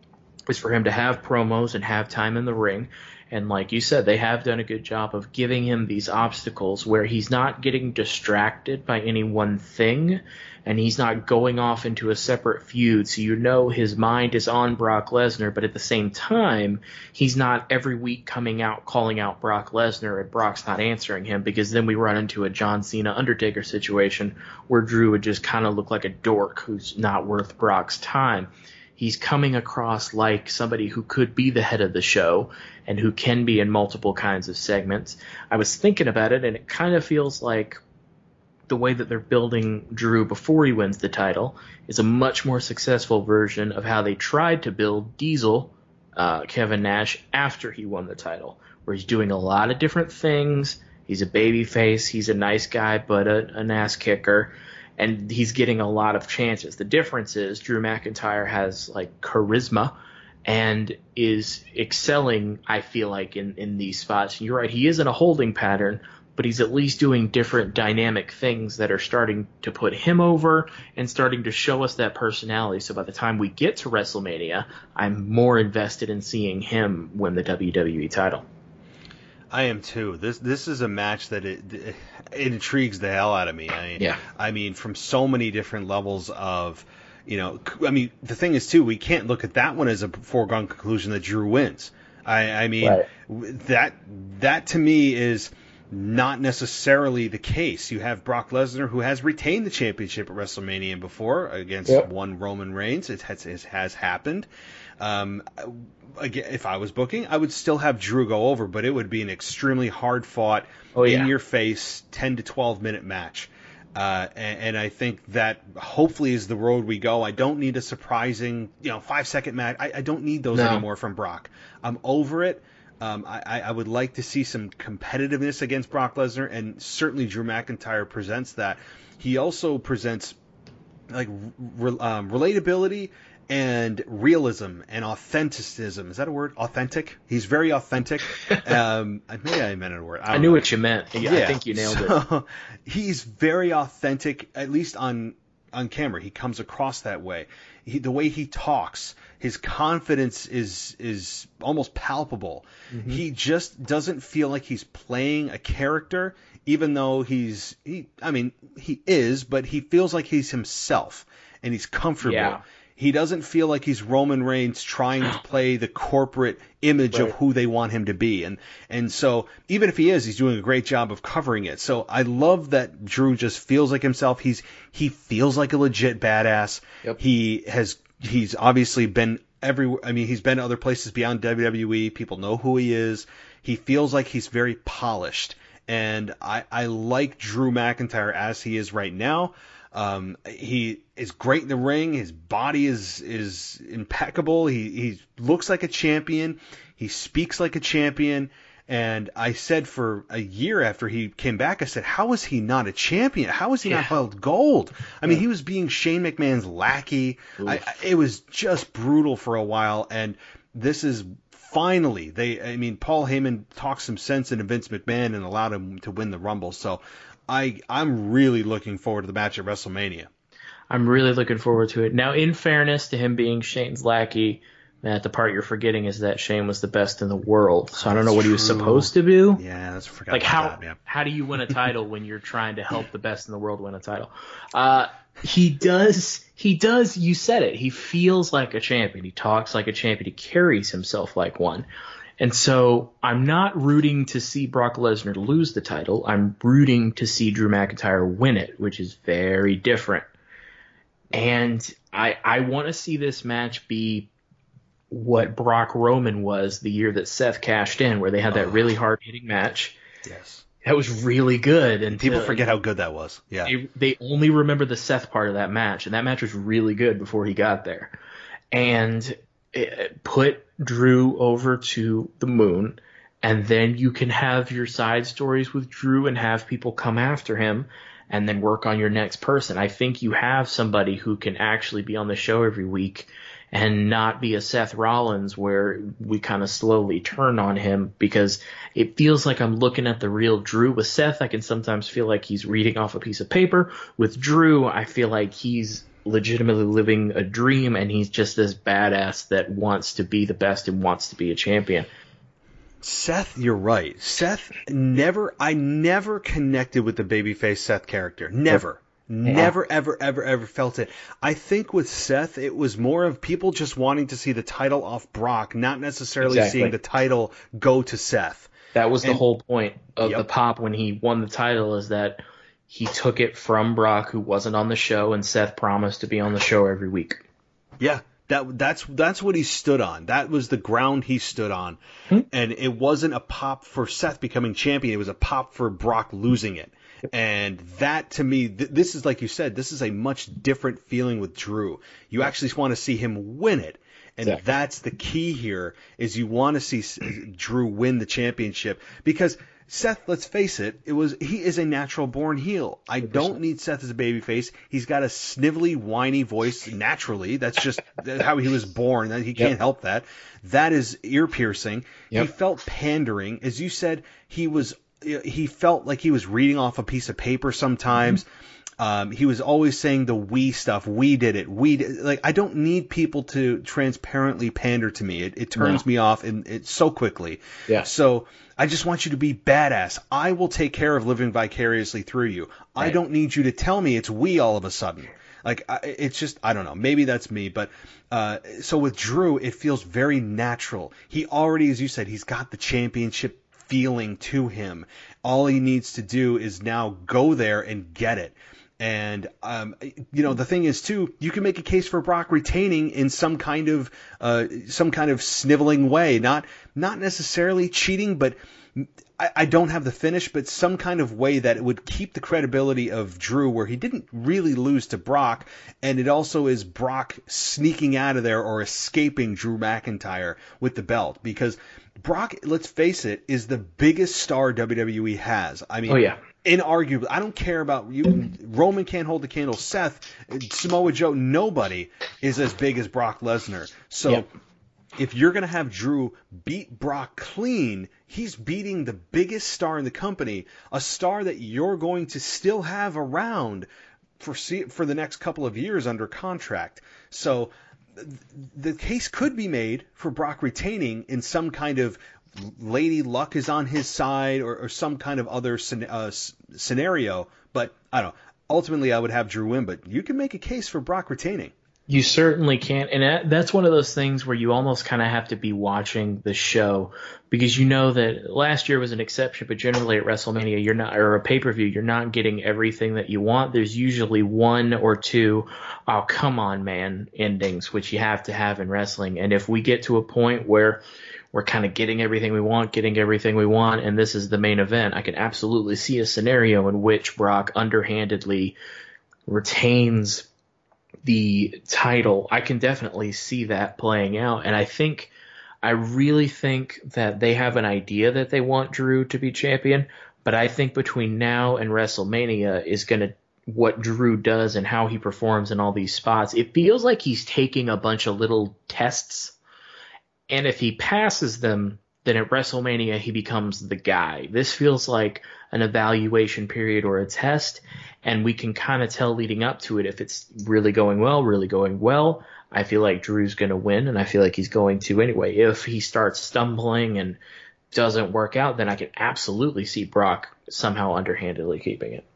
is for him to have promos and have time in the ring. And like you said, they have done a good job of giving him these obstacles where he's not getting distracted by any one thing, and he's not going off into a separate feud. So you know his mind is on Brock Lesnar, but at the same time, he's not every week coming out calling out Brock Lesnar and Brock's not answering him, because then we run into a John Cena Undertaker situation where Drew would just kind of look like a dork who's not worth Brock's time. He's coming across like somebody who could be the head of the show and who can be in multiple kinds of segments. I was thinking about it, and it kind of feels like the way that they're building Drew before he wins the title is a much more successful version of how they tried to build Diesel, uh, Kevin Nash, after he won the title, where he's doing a lot of different things. He's a babyface. He's a nice guy, but a, an ass kicker. And he's getting a lot of chances. The difference is Drew McIntyre has like charisma and is excelling, I feel like, in, in these spots. You're right, he is in a holding pattern, but he's at least doing different dynamic things that are starting to put him over and starting to show us that personality. So by the time we get to WrestleMania, I'm more invested in seeing him win the W W E title. I am too. This this is a match that it, it intrigues the hell out of me. I mean, yeah. I mean, from so many different levels of, you know, I mean, the thing is too, we can't look at that one as a foregone conclusion that Drew wins. I, I mean, right. that that to me is not necessarily the case. You have Brock Lesnar, who has retained the championship at WrestleMania before against yep. one Roman Reigns. It has, it has happened. Um, again, if I was booking, I would still have Drew go over, but it would be an extremely hard fought, oh, yeah. in your face, ten to twelve minute match. Uh, and, and I think that hopefully is the road we go. I don't need a surprising, you know, five second match. I, I don't need those no. anymore from Brock. I'm over it. Um, I, I would like to see some competitiveness against Brock Lesnar, and certainly Drew McIntyre presents that. He also presents like re, um, relatability and realism and authenticism. Is that a word? Authentic? He's very authentic. um, maybe I meant a word. I, I knew know. what you meant. Yeah, yeah, I think you nailed so, it. He's very authentic, at least on on camera. He comes across that way. He, the way he talks, his confidence is is almost palpable. Mm-hmm. He just doesn't feel like he's playing a character, even though he's he. I mean, he is, but he feels like he's himself and he's comfortable. Yeah. He doesn't feel like he's Roman Reigns trying to play the corporate image right. of who they want him to be. And and so even if he is, he's doing a great job of covering it. So I love that Drew just feels like himself. He's he feels like a legit badass. Yep. He has he's obviously been everywhere. I mean, he's been to other places beyond W W E. People know who he is. He feels like he's very polished. And I, I like Drew McIntyre as he is right now. Um, he is great in the ring. His body is is impeccable. He he looks like a champion. He speaks like a champion. And I said for a year after he came back, I said, how is he not a champion? How is he yeah. not held gold? I mean, he was being Shane McMahon's lackey. I, I, it was just brutal for a while. And this is finally, they. I mean, Paul Heyman talked some sense into Vince McMahon and allowed him to win the Rumble. So I, I'm really looking forward to the match at WrestleMania. I'm really looking forward to it. Now, in fairness to him being Shane's lackey, Matt, the part you're forgetting is that Shane was the best in the world. So I don't know what true. he was supposed to do. Yeah, that's forgot like about how that, yeah. how do you win a title when you're trying to help the best in the world win a title? Uh, he does. He does. You said it. He feels like a champion. He talks like a champion. He carries himself like one. And so I'm not rooting to see Brock Lesnar lose the title. I'm rooting to see Drew McIntyre win it, which is very different. And I I want to see this match be what Brock Roman was the year that Seth cashed in, where they had that really hard-hitting match. Yes. That was really good. And People forget how good that was. Yeah. They, they only remember the Seth part of that match, and that match was really good before he got there. And it put Drew over to the moon, and then you can have your side stories with Drew and have people come after him and then work on your next person. I think you have somebody who can actually be on the show every week and not be a Seth Rollins where we kind of slowly turn on him, because it feels like I'm looking at the real Drew. With Seth, I can sometimes feel like he's reading off a piece of paper. With Drew, I feel like he's legitimately living a dream, and he's just this badass that wants to be the best and wants to be a champion. Seth, you're right. Seth never, I never connected with the babyface Seth character. Never. Yeah. Never, ever, ever, ever felt it. I think with Seth, it was more of people just wanting to see the title off Brock, not necessarily exactly. seeing the title go to Seth. That was and, the whole point of yep. the pop when he won the title, is that he took it from Brock, who wasn't on the show, and Seth promised to be on the show every week. Yeah. That that's that's what he stood on. That was the ground he stood on. Hmm. And it wasn't a pop for Seth becoming champion. It was a pop for Brock losing it. Yep. And that, to me, th- this is, like you said, this is a much different feeling with Drew. You actually want to see him win it. And exactly. that's the key here, is you want to see S- Drew win the championship. Because Seth, let's face it, it was he is a natural born heel. I don't need Seth as a babyface. He's got a snivelly, whiny voice naturally. That's just how he was born. He can't yep. help that. That is ear piercing. Yep. He felt pandering. As you said, he was he felt like he was reading off a piece of paper sometimes. Mm-hmm. Um, he was always saying the we stuff. We did it. We did, like I don't need people to transparently pander to me. It, it turns no. me off and it so quickly. Yeah. So I just want you to be badass. I will take care of living vicariously through you. Right. I don't need you to tell me it's we all of a sudden. Like I, it's just I don't know. Maybe that's me, but uh, so with Drew, it feels very natural. He already, as you said, he's got the championship feeling to him. All he needs to do is now go there and get it. And, um, you know, the thing is, too, you can make a case for Brock retaining in some kind of uh, some kind of sniveling way. Not not necessarily cheating, but I, I don't have the finish, but some kind of way that it would keep the credibility of Drew where he didn't really lose to Brock. And it also is Brock sneaking out of there or escaping Drew McIntyre with the belt. Because Brock, let's face it, is the biggest star W W E has. I mean, oh, yeah. Inarguably, I don't care about you. Roman can't hold the candle. Seth, Samoa Joe, nobody is as big as Brock Lesnar. So yep. if you're going to have Drew beat Brock clean, he's beating the biggest star in the company, a star that you're going to still have around for for the next couple of years under contract. So the case could be made for Brock retaining in some kind of Lady Luck is on his side or, or some kind of other uh, scenario. But I don't know. Ultimately, I would have Drew win, but you can make a case for Brock retaining. You certainly can. And that, that's one of those things where you almost kind of have to be watching the show because you know that last year was an exception, but generally at WrestleMania, you're not, or a pay-per-view, you're not getting everything that you want. There's usually one or two, oh, come on, man, endings, which you have to have in wrestling. And if we get to a point where we're kind of getting everything we want, getting everything we want, and this is the main event, I can absolutely see a scenario in which Brock underhandedly retains the title. I can definitely see that playing out, and I think, I really think that they have an idea that they want Drew to be champion, but I think between now and WrestleMania is going to, what Drew does and how he performs in all these spots, it feels like he's taking a bunch of little tests. And if he passes them, then at WrestleMania, he becomes the guy. This feels like an evaluation period or a test, and we can kind of tell leading up to it if it's really going well, really going well. I feel like Drew's going to win, and I feel like he's going to anyway. If he starts stumbling and doesn't work out, then I can absolutely see Brock somehow underhandedly keeping it.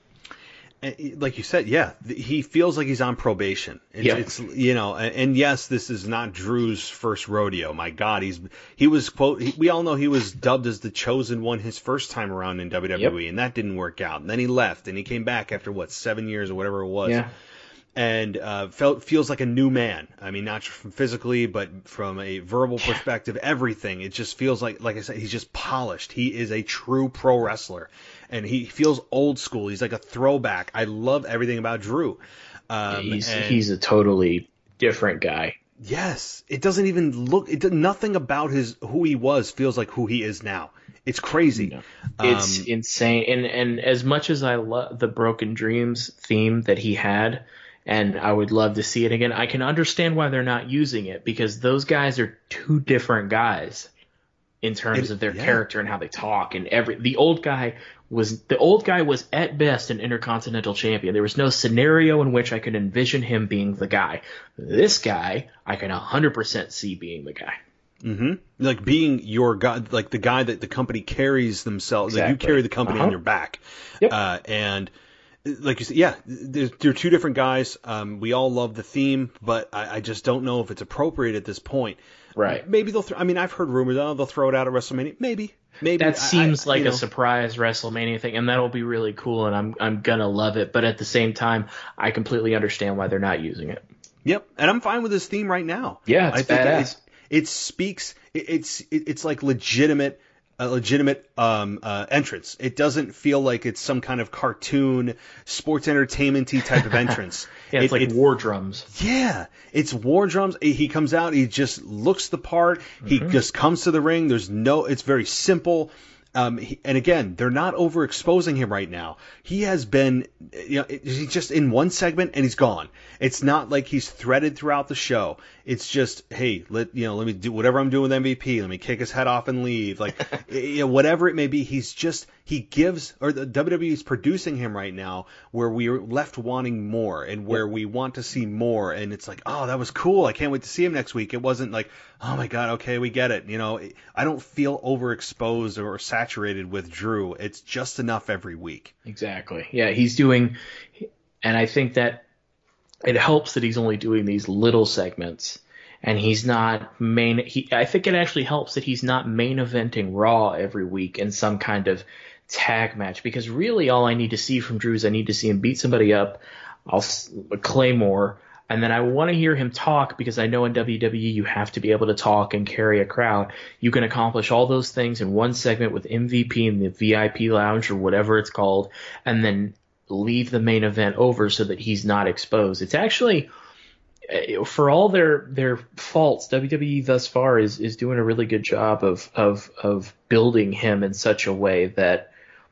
Like you said, yeah, he feels like he's on probation. It's, yeah. it's you know, and, and yes, this is not Drew's first rodeo. My God, he's he was quote. He, we all know he was dubbed as the chosen one his first time around in W W E, yep. and that didn't work out. And then he left, and he came back after what seven years or whatever it was. Yeah. And uh, felt feels like a new man. I mean, not just from physically, but from a verbal yeah. perspective, everything. It just feels like, like I said, he's just polished. He is a true pro wrestler, and he feels old school. He's like a throwback. I love everything about Drew. Um, he's and, he's a totally different guy. Yes, it doesn't even look. It nothing about his who he was feels like who he is now. It's crazy. No. It's um, insane. And and as much as I love the Broken Dreams theme that he had, and I would love to see it again, I can understand why they're not using it, because those guys are two different guys in terms it, of their yeah. character and how they talk. And every the old guy was the old guy was at best an Intercontinental Champion. There was no scenario in which I could envision him being the guy. This guy, I can one hundred percent see being the guy. Mm-hmm. Like being your guy, like the guy that the company carries themselves. Exactly. Like you carry the company uh-huh. on your back. Yep. Uh, and like you said, yeah, they're, they're two different guys. Um, we all love the theme, but I, I just don't know if it's appropriate at this point. Right. Maybe they'll. Th- I mean, I've heard rumors. Oh, they'll throw it out at WrestleMania. Maybe. Maybe that seems I, I, like you a know. surprise WrestleMania thing, and that'll be really cool, and I'm I'm gonna love it. But at the same time, I completely understand why they're not using it. Yep, and I'm fine with this theme right now. Yeah, it's I think badass. It, it speaks. It, it's it, it's like legitimate. A legitimate um, uh, entrance. It doesn't feel like it's some kind of cartoon, sports entertainment-y type of entrance. yeah, it's it, like it, war drums. Yeah, it's war drums. He comes out, he just looks the part. Mm-hmm. He just comes to the ring. There's no. It's very simple. Um, he, and again, they're not overexposing him right now. He has been, you know, he's just in one segment and he's gone. It's not like he's threaded throughout the show. It's just, hey, let you know, let me do whatever I'm doing with M V P. Let me kick his head off and leave. Like, you know, whatever it may be. He's just he gives, or the W W E is producing him right now where we're left wanting more and where yep. we want to see more. And it's like, oh, that was cool. I can't wait to see him next week. It wasn't like, oh my God, okay, we get it. You know, I don't feel overexposed or saturated with Drew. It's just enough every week. Exactly. Yeah, he's doing, and I think that it helps that he's only doing these little segments. And he's not main. He, I think it actually helps that he's not main eventing Raw every week in some kind of tag match, because really all I need to see from Drew is I need to see him beat somebody up. I'll Claymore, and then I want to hear him talk, because I know in W W E you have to be able to talk and carry a crowd. You can accomplish all those things in one segment with M V P in the V I P lounge or whatever it's called, and then leave the main event over so that he's not exposed. It's actually, for all their their faults, W W E thus far is is doing a really good job of of of building him in such a way that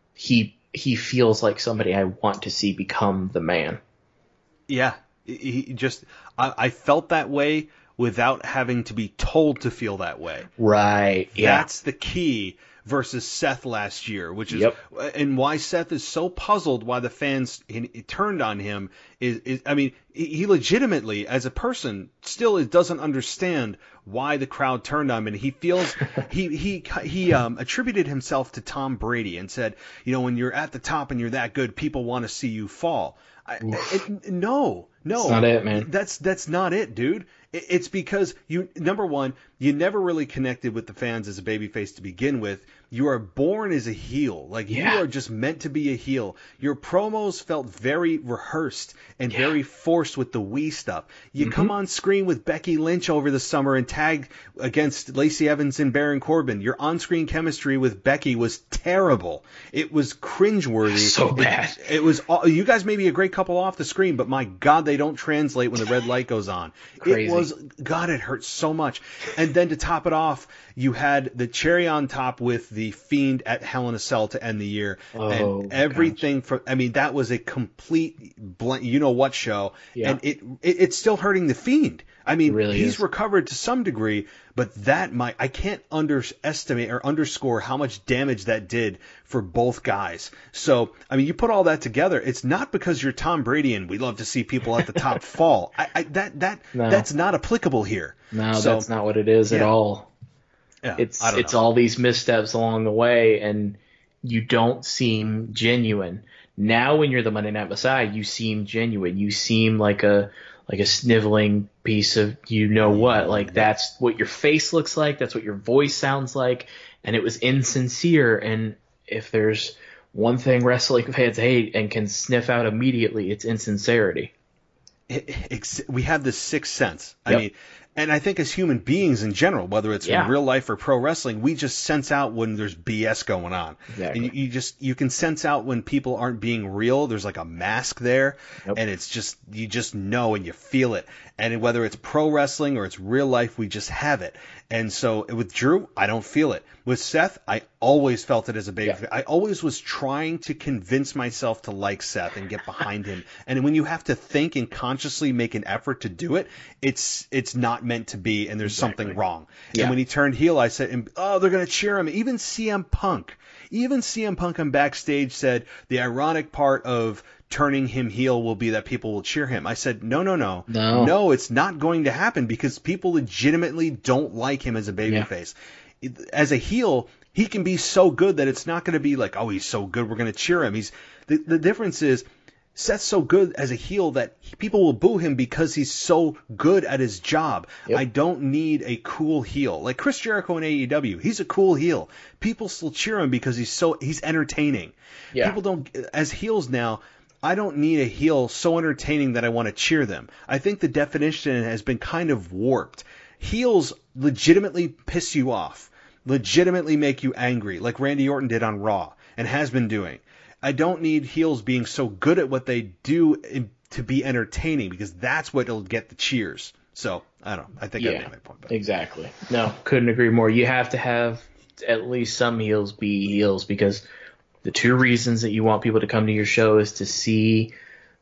he he feels like somebody I want to see become the man. Yeah, he just I, I felt that way without having to be told to feel that way. Right. Yeah. That's the key. Versus Seth last year, which is yep. and why Seth is so puzzled why the fans he, he turned on him is, is I mean he legitimately as a person still doesn't understand why the crowd turned on him, and he feels he he he um, attributed himself to Tom Brady and said, you know, when you're at the top and you're that good, people want to see you fall. I, it, no, no, that's not it, man. That's that's not it, dude. It, it's because you number one, you never really connected with the fans as a babyface to begin with. You are born as a heel, like yeah. you are just meant to be a heel. Your promos felt very rehearsed and yeah. very forced with the we stuff. You mm-hmm. come on screen with Becky Lynch over the summer and tag against Lacey Evans and Baron Corbin. Your on-screen chemistry with Becky was terrible. It was cringeworthy. So bad. It, it was. You guys may be a great couple off the screen, but my God, they don't translate when the red light goes on. Crazy. It was God. It hurt so much. And then to top it off, you had the cherry on top with the Fiend at Hell in a Cell to end the year, oh, and everything from. I mean, that was a complete blank, you know what show, yeah. and it, it it's still hurting the Fiend. I mean, really he's is. recovered to some degree, but that might I can't underestimate or underscore how much damage that did for both guys. So, I mean, you put all that together, it's not because you're Tom Brady and we love to see people at the top fall. I, I, that that no. that's not applicable here. No, so, that's not what it is yeah. at all. Yeah, it's I don't it's know. all these missteps along the way, and you don't seem genuine. Now, when you're the Monday Night Messiah, you seem genuine. You seem like a like a sniveling piece of you know what. Like that's what your face looks like. That's what your voice sounds like, and it was insincere. And if there's one thing wrestling fans hate and can sniff out immediately, it's insincerity. It, it, we have this sixth sense. I yep. mean, and I think as human beings in general, whether it's yeah. in real life or pro wrestling, we just sense out when there's B S going on. Exactly. And you, you just you can sense out when people aren't being real. There's like a mask there, yep. and it's just you just know and you feel it. And whether it's pro wrestling or it's real life, we just have it. And so with Drew, I don't feel it. With Seth, I always felt it as a baby. Yeah. I always was trying to convince myself to like Seth and get behind him. And when you have to think and consciously make an effort to do it, it's it's not meant to be, and there's exactly. something wrong. Yeah. And when he turned heel, I said, oh, they're going to cheer him. Even C M Punk, even C M Punk on backstage said the ironic part of turning him heel will be that people will cheer him. I said, no, no, no. No. No, it's not going to happen because people legitimately don't like him as a babyface. Yeah. As a heel, he can be so good that it's not going to be like, oh, he's so good, we're going to cheer him. He's the, the difference is Seth's so good as a heel that people will boo him because he's so good at his job. Yep. I don't need a cool heel. Like Chris Jericho in A E W, he's a cool heel. People still cheer him because he's so he's entertaining. Yeah. People don't as heels now, I don't need a heel so entertaining that I want to cheer them. I think the definition has been kind of warped. Heels legitimately piss you off, legitimately make you angry, like Randy Orton did on Raw and has been doing. I don't need heels being so good at what they do to be entertaining because that's what will get the cheers. So, I don't know. I think yeah, I made my point. But. Exactly. No, couldn't agree more. You have to have at least some heels be heels because the two reasons that you want people to come to your show is to see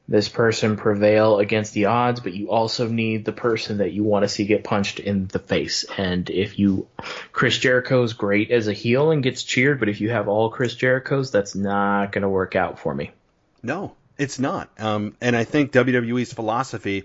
this person prevail against the odds, but you also need the person that you want to see get punched in the face. And if you, Chris Jericho's great as a heel and gets cheered, but if you have all Chris Jericho's, that's not going to work out for me. No, it's not. Um, and I think W W E's philosophy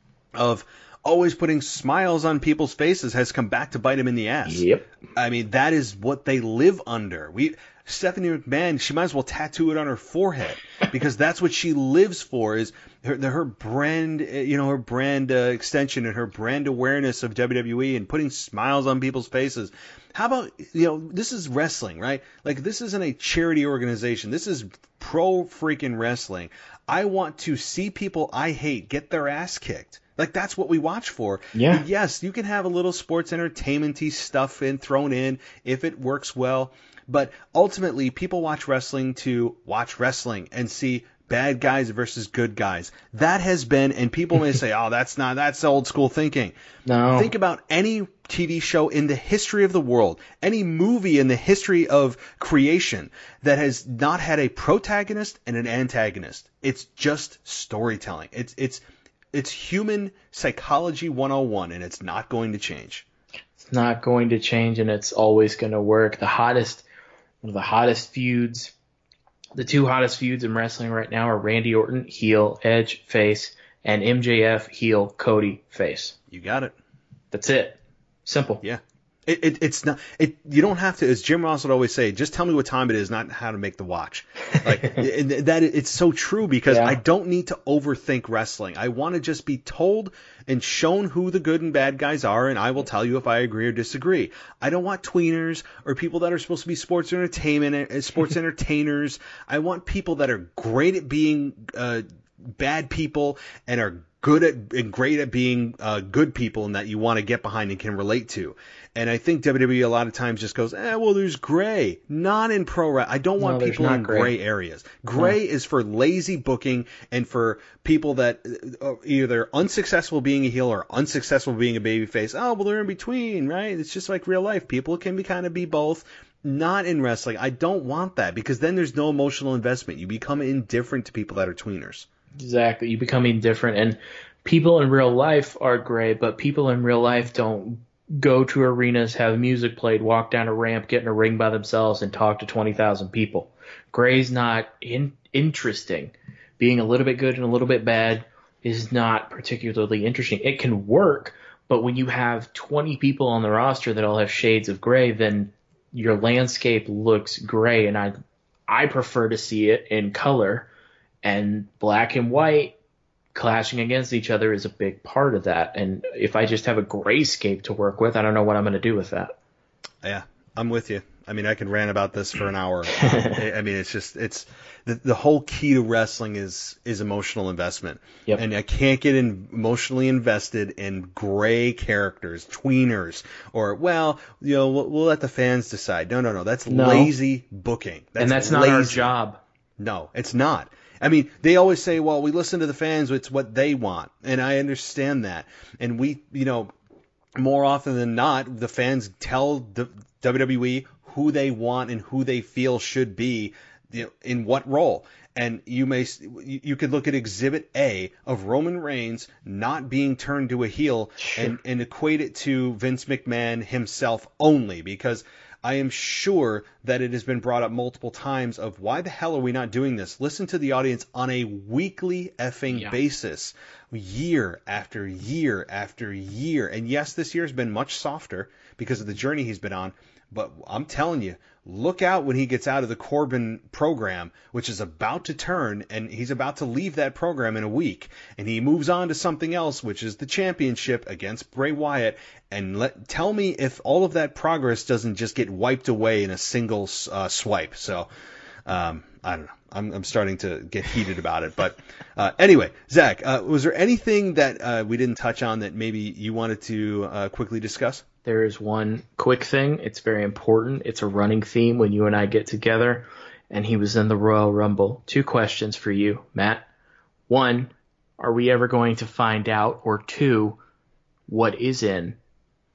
of always putting smiles on people's faces has come back to bite them in the ass. Yep. I mean, that is what they live under. We Stephanie McMahon, she might as well tattoo it on her forehead because that's what she lives for, is her, her brand, you know, her brand uh, extension and her brand awareness of W W E and putting smiles on people's faces. How about, you know, this is wrestling, right? Like, this isn't a charity organization. This is pro freaking wrestling. I want to see people I hate get their ass kicked. Like, that's what we watch for. Yeah. And yes, you can have a little sports entertainment-y stuff in thrown in if it works well. But ultimately, people watch wrestling to watch wrestling and see bad guys versus good guys. That has been, and people may say, oh, that's not, that's old school thinking. No. Think about any T V show in the history of the world, any movie in the history of creation that has not had a protagonist and an antagonist. It's just storytelling. It's, it's, it's human psychology one oh one, and it's not going to change. It's not going to change, and it's always going to work. The hottest, one of the hottest feuds, the two hottest feuds in wrestling right now are Randy Orton, heel, Edge, face, and M J F, heel, Cody, face. You got it. That's it. Simple. Yeah. It, it it's not it. You don't have to, as Jim Ross would always say, just tell me what time it is, not how to make the watch. Like it, that, it's so true because Yeah. I don't need to overthink wrestling. I want to just be told and shown who the good and bad guys are, and I will tell you if I agree or disagree. I don't want tweeners or people that are supposed to be sports entertainment, sports entertainers. I want people that are great at being uh, bad people and are good at and great at being uh, good people, and that you want to get behind and can relate to. And I think W W E a lot of times just goes, eh, well, there's gray. Not in pro wrestling. I don't want No, people not in gray. gray areas. Gray No. is for lazy booking and for people that are either unsuccessful being a heel or unsuccessful being a babyface. Oh, well, they're in between, right? It's just like real life. People can be kind of be both. Not in wrestling. I don't want that because then there's no emotional investment. You become indifferent to people that are tweeners. Exactly. You become indifferent, and people in real life are gray, but people in real life don't go to arenas, have music played, walk down a ramp, get in a ring by themselves, and talk to twenty thousand people. Gray's not in- interesting. Being a little bit good and a little bit bad is not particularly interesting. It can work, but when you have twenty people on the roster that all have shades of gray, then your landscape looks gray, and I, I prefer to see it in color, and black and white clashing against each other is a big part of that. And if I just have a grayscape to work with, I don't know what I'm going to do with that. Yeah, I'm with you. I mean, I can rant about this for an hour. I I mean, it's just, it's, the, the whole key to wrestling is, is emotional investment. Yep. And I can't get in, emotionally invested in gray characters, tweeners, or, well, you know, we'll, we'll let the fans decide. No, no, no. That's No. lazy booking. That's and that's not lazy. our job. No, it's not. I mean, they always say, well, we listen to the fans, it's what they want. And I understand that. And we, you know, more often than not, the fans tell the W W E who they want and who they feel should be, you know, in what role. And you may, you could look at Exhibit A of Roman Reigns not being turned to a heel and, and equate it to Vince McMahon himself only, because I am sure that it has been brought up multiple times of why the hell are we not doing this? Listen to the audience on a weekly effing Yeah. basis, year after year after year. And yes, this year has been much softer because of the journey he's been on. But I'm telling you, look out when he gets out of the Corbin program, which is about to turn, and he's about to leave that program in a week. And he moves on to something else, which is the championship against Bray Wyatt. And let tell me if all of that progress doesn't just get wiped away in a single uh, swipe. So, um, I don't know. I'm, I'm starting to get heated about it. But uh, anyway, Zach, uh, was there anything that uh, we didn't touch on that maybe you wanted to uh, quickly discuss? There is one quick thing. It's very important. It's a running theme when you and I get together, and he was in the Royal Rumble. Two questions for you, Matt. One, are we ever going to find out? Or two, what is in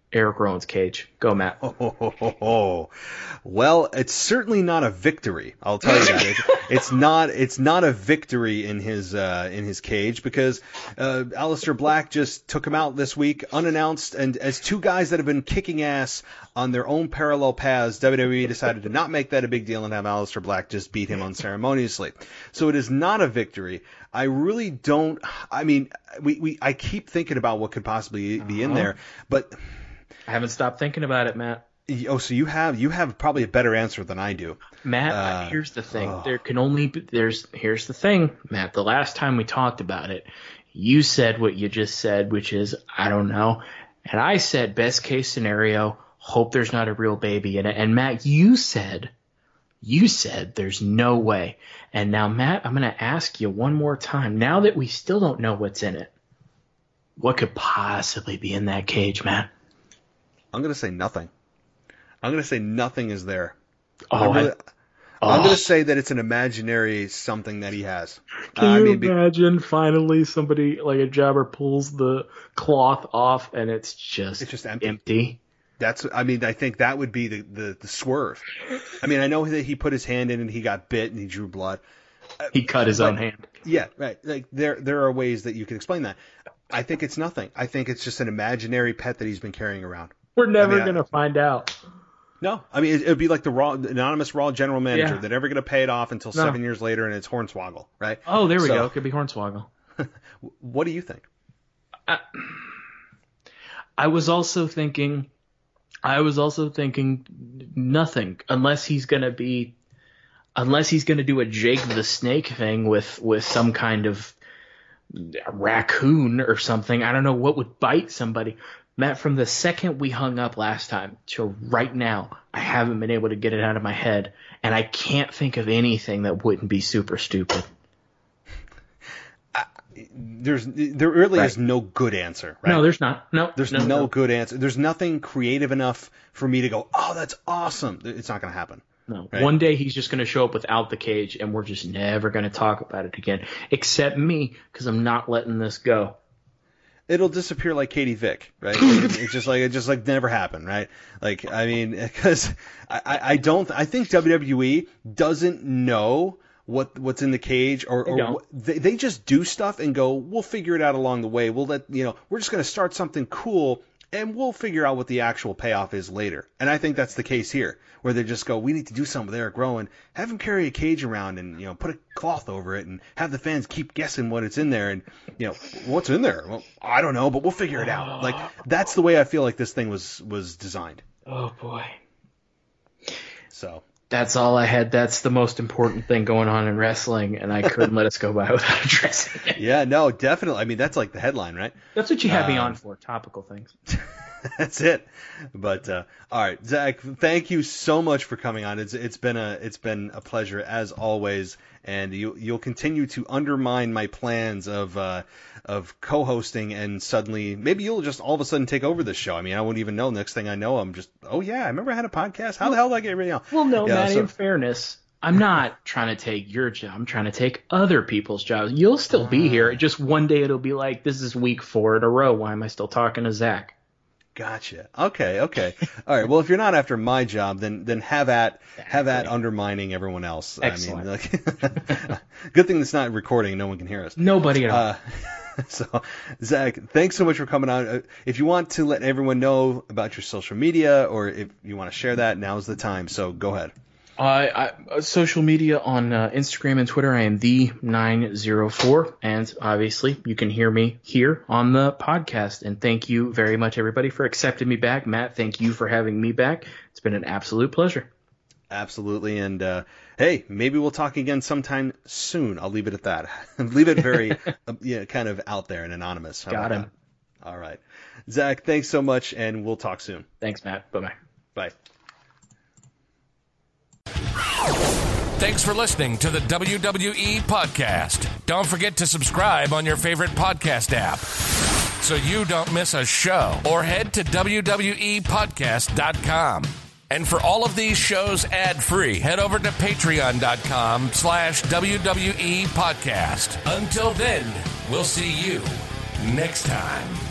Eric Rowan's cage. Go, Matt. Oh, oh, oh, oh. Well, it's certainly not a victory. I'll tell you that. It's, it's not. It's not a victory in his uh, in his cage because uh, Aleister Black just took him out this week unannounced, and as two guys that have been kicking ass on their own parallel paths, W W E decided to not make that a big deal and have Aleister Black just beat him unceremoniously. So it is not a victory. I really don't. I mean, we, we I keep thinking about what could possibly be in there, but. I haven't stopped thinking about it, Matt. Oh, so you have you have probably a better answer than I do, Matt. Uh, here's the thing: oh. there can only be, there's here's the thing, Matt. The last time we talked about it, you said what you just said, which is I don't know, and I said best case scenario, hope there's not a real baby in it. And Matt, you said, you said there's no way. And now, Matt, I'm going to ask you one more time. Now that we still don't know what's in it, what could possibly be in that cage, Matt? I'm going to say nothing. I'm going to say nothing is there. Oh, I'm going I, to oh. say that it's an imaginary something that he has. Can uh, I you mean, be- imagine finally somebody like a jobber pulls the cloth off and it's just, It's just empty. empty? That's. I mean, I think that would be the, the, the swerve. I mean, I know that he put his hand in and he got bit and he drew blood. He cut his But- own hand. Yeah, right. Like there there are ways that you can explain that. I think it's nothing. I think it's just an imaginary pet that he's been carrying around. We're never I mean, I- going to find out. No, I mean it would be like the raw, the anonymous Raw general manager. Yeah. They're never going to pay it off until No. seven years later, and it's Hornswoggle, right? Oh, there we So- go. It could be Hornswoggle. What do you think? I was also thinking, I was also thinking nothing unless he's going to be, unless he's going to do a Jake the Snake thing with, with some kind of raccoon or something. I don't know what would bite somebody. Matt, from the second we hung up last time to right now, I haven't been able to get it out of my head, and I can't think of anything that wouldn't be super stupid. There's there really Right. is no good answer, right? No, there's not. No, There's no, no, no. good answer. There's nothing creative enough for me to go, oh, that's awesome. It's not going to happen. No. Right. One day he's just going to show up without the cage, and we're just never going to talk about it again, except me, because I'm not letting this go. It'll disappear like Katie Vick, right? It's just like it just like never happened, right? Like I mean, because I, I, I don't I think W W E doesn't know what what's in the cage, or, They or don't. what- they they just do stuff and go, we'll figure it out along the way. We'll let you know we're just going to start something cool, and we'll figure out what the actual payoff is later. And I think that's the case here, where they just go, we need to do something with Eric Rowan, have him carry a cage around and, you know, put a cloth over it and have the fans keep guessing what it's in there. And, you know, what's in there? Well, I don't know, but we'll figure it out. Like, that's the way I feel like this thing was, was designed. Oh, boy. So, That's all I had. That's the most important thing going on in wrestling, and I couldn't let us go by without addressing it. yeah, no, definitely. I mean, that's like the headline, right? That's what you have me Um, on for, topical things. That's it. But uh, all right, Zach, thank you so much for coming on. It's it's been a it's been a pleasure as always, and you you'll continue to undermine my plans of uh, of co-hosting, and suddenly maybe you'll just all of a sudden take over this show. I mean, I wouldn't even know. Next thing I know, I'm just oh yeah, I remember I had a podcast. How the hell did I get everything else? Well, no, Yeah, Matt, so- in fairness, I'm not trying to take your job. I'm trying to take other people's jobs. You'll still be here. Just one day it'll be like, this is week four in a row. Why am I still talking to Zach? Gotcha. Okay. Okay. All right. Well, if you're not after my job, then then have at have at undermining everyone else. Excellent. I mean, like, good thing it's not recording. No one can hear us. Nobody at all. Uh, so, Zach, thanks so much for coming on. Uh, If you want to let everyone know about your social media, or if you want to share that, now's the time. So go ahead. I, I, uh, social media on uh, Instagram and Twitter, I am the nine oh four, and obviously you can hear me here on the podcast. And thank you very much, everybody, for accepting me back. Matt, thank you for having me back. It's been an absolute pleasure. Absolutely. And uh, hey, maybe we'll talk again sometime soon. I'll leave it at that. leave it very, uh, yeah, kind of out there and anonymous. How Got about him. that? All right, Zach, thanks so much, and we'll talk soon. Thanks, Matt. Bye-bye. Bye. Thanks for listening to the W W E Podcast. Don't forget to subscribe on your favorite podcast app so you don't miss a show, or head to W W E podcast dot com. And for all of these shows ad-free, head over to patreon.com slash WWE Podcast. Until then, we'll see you next time.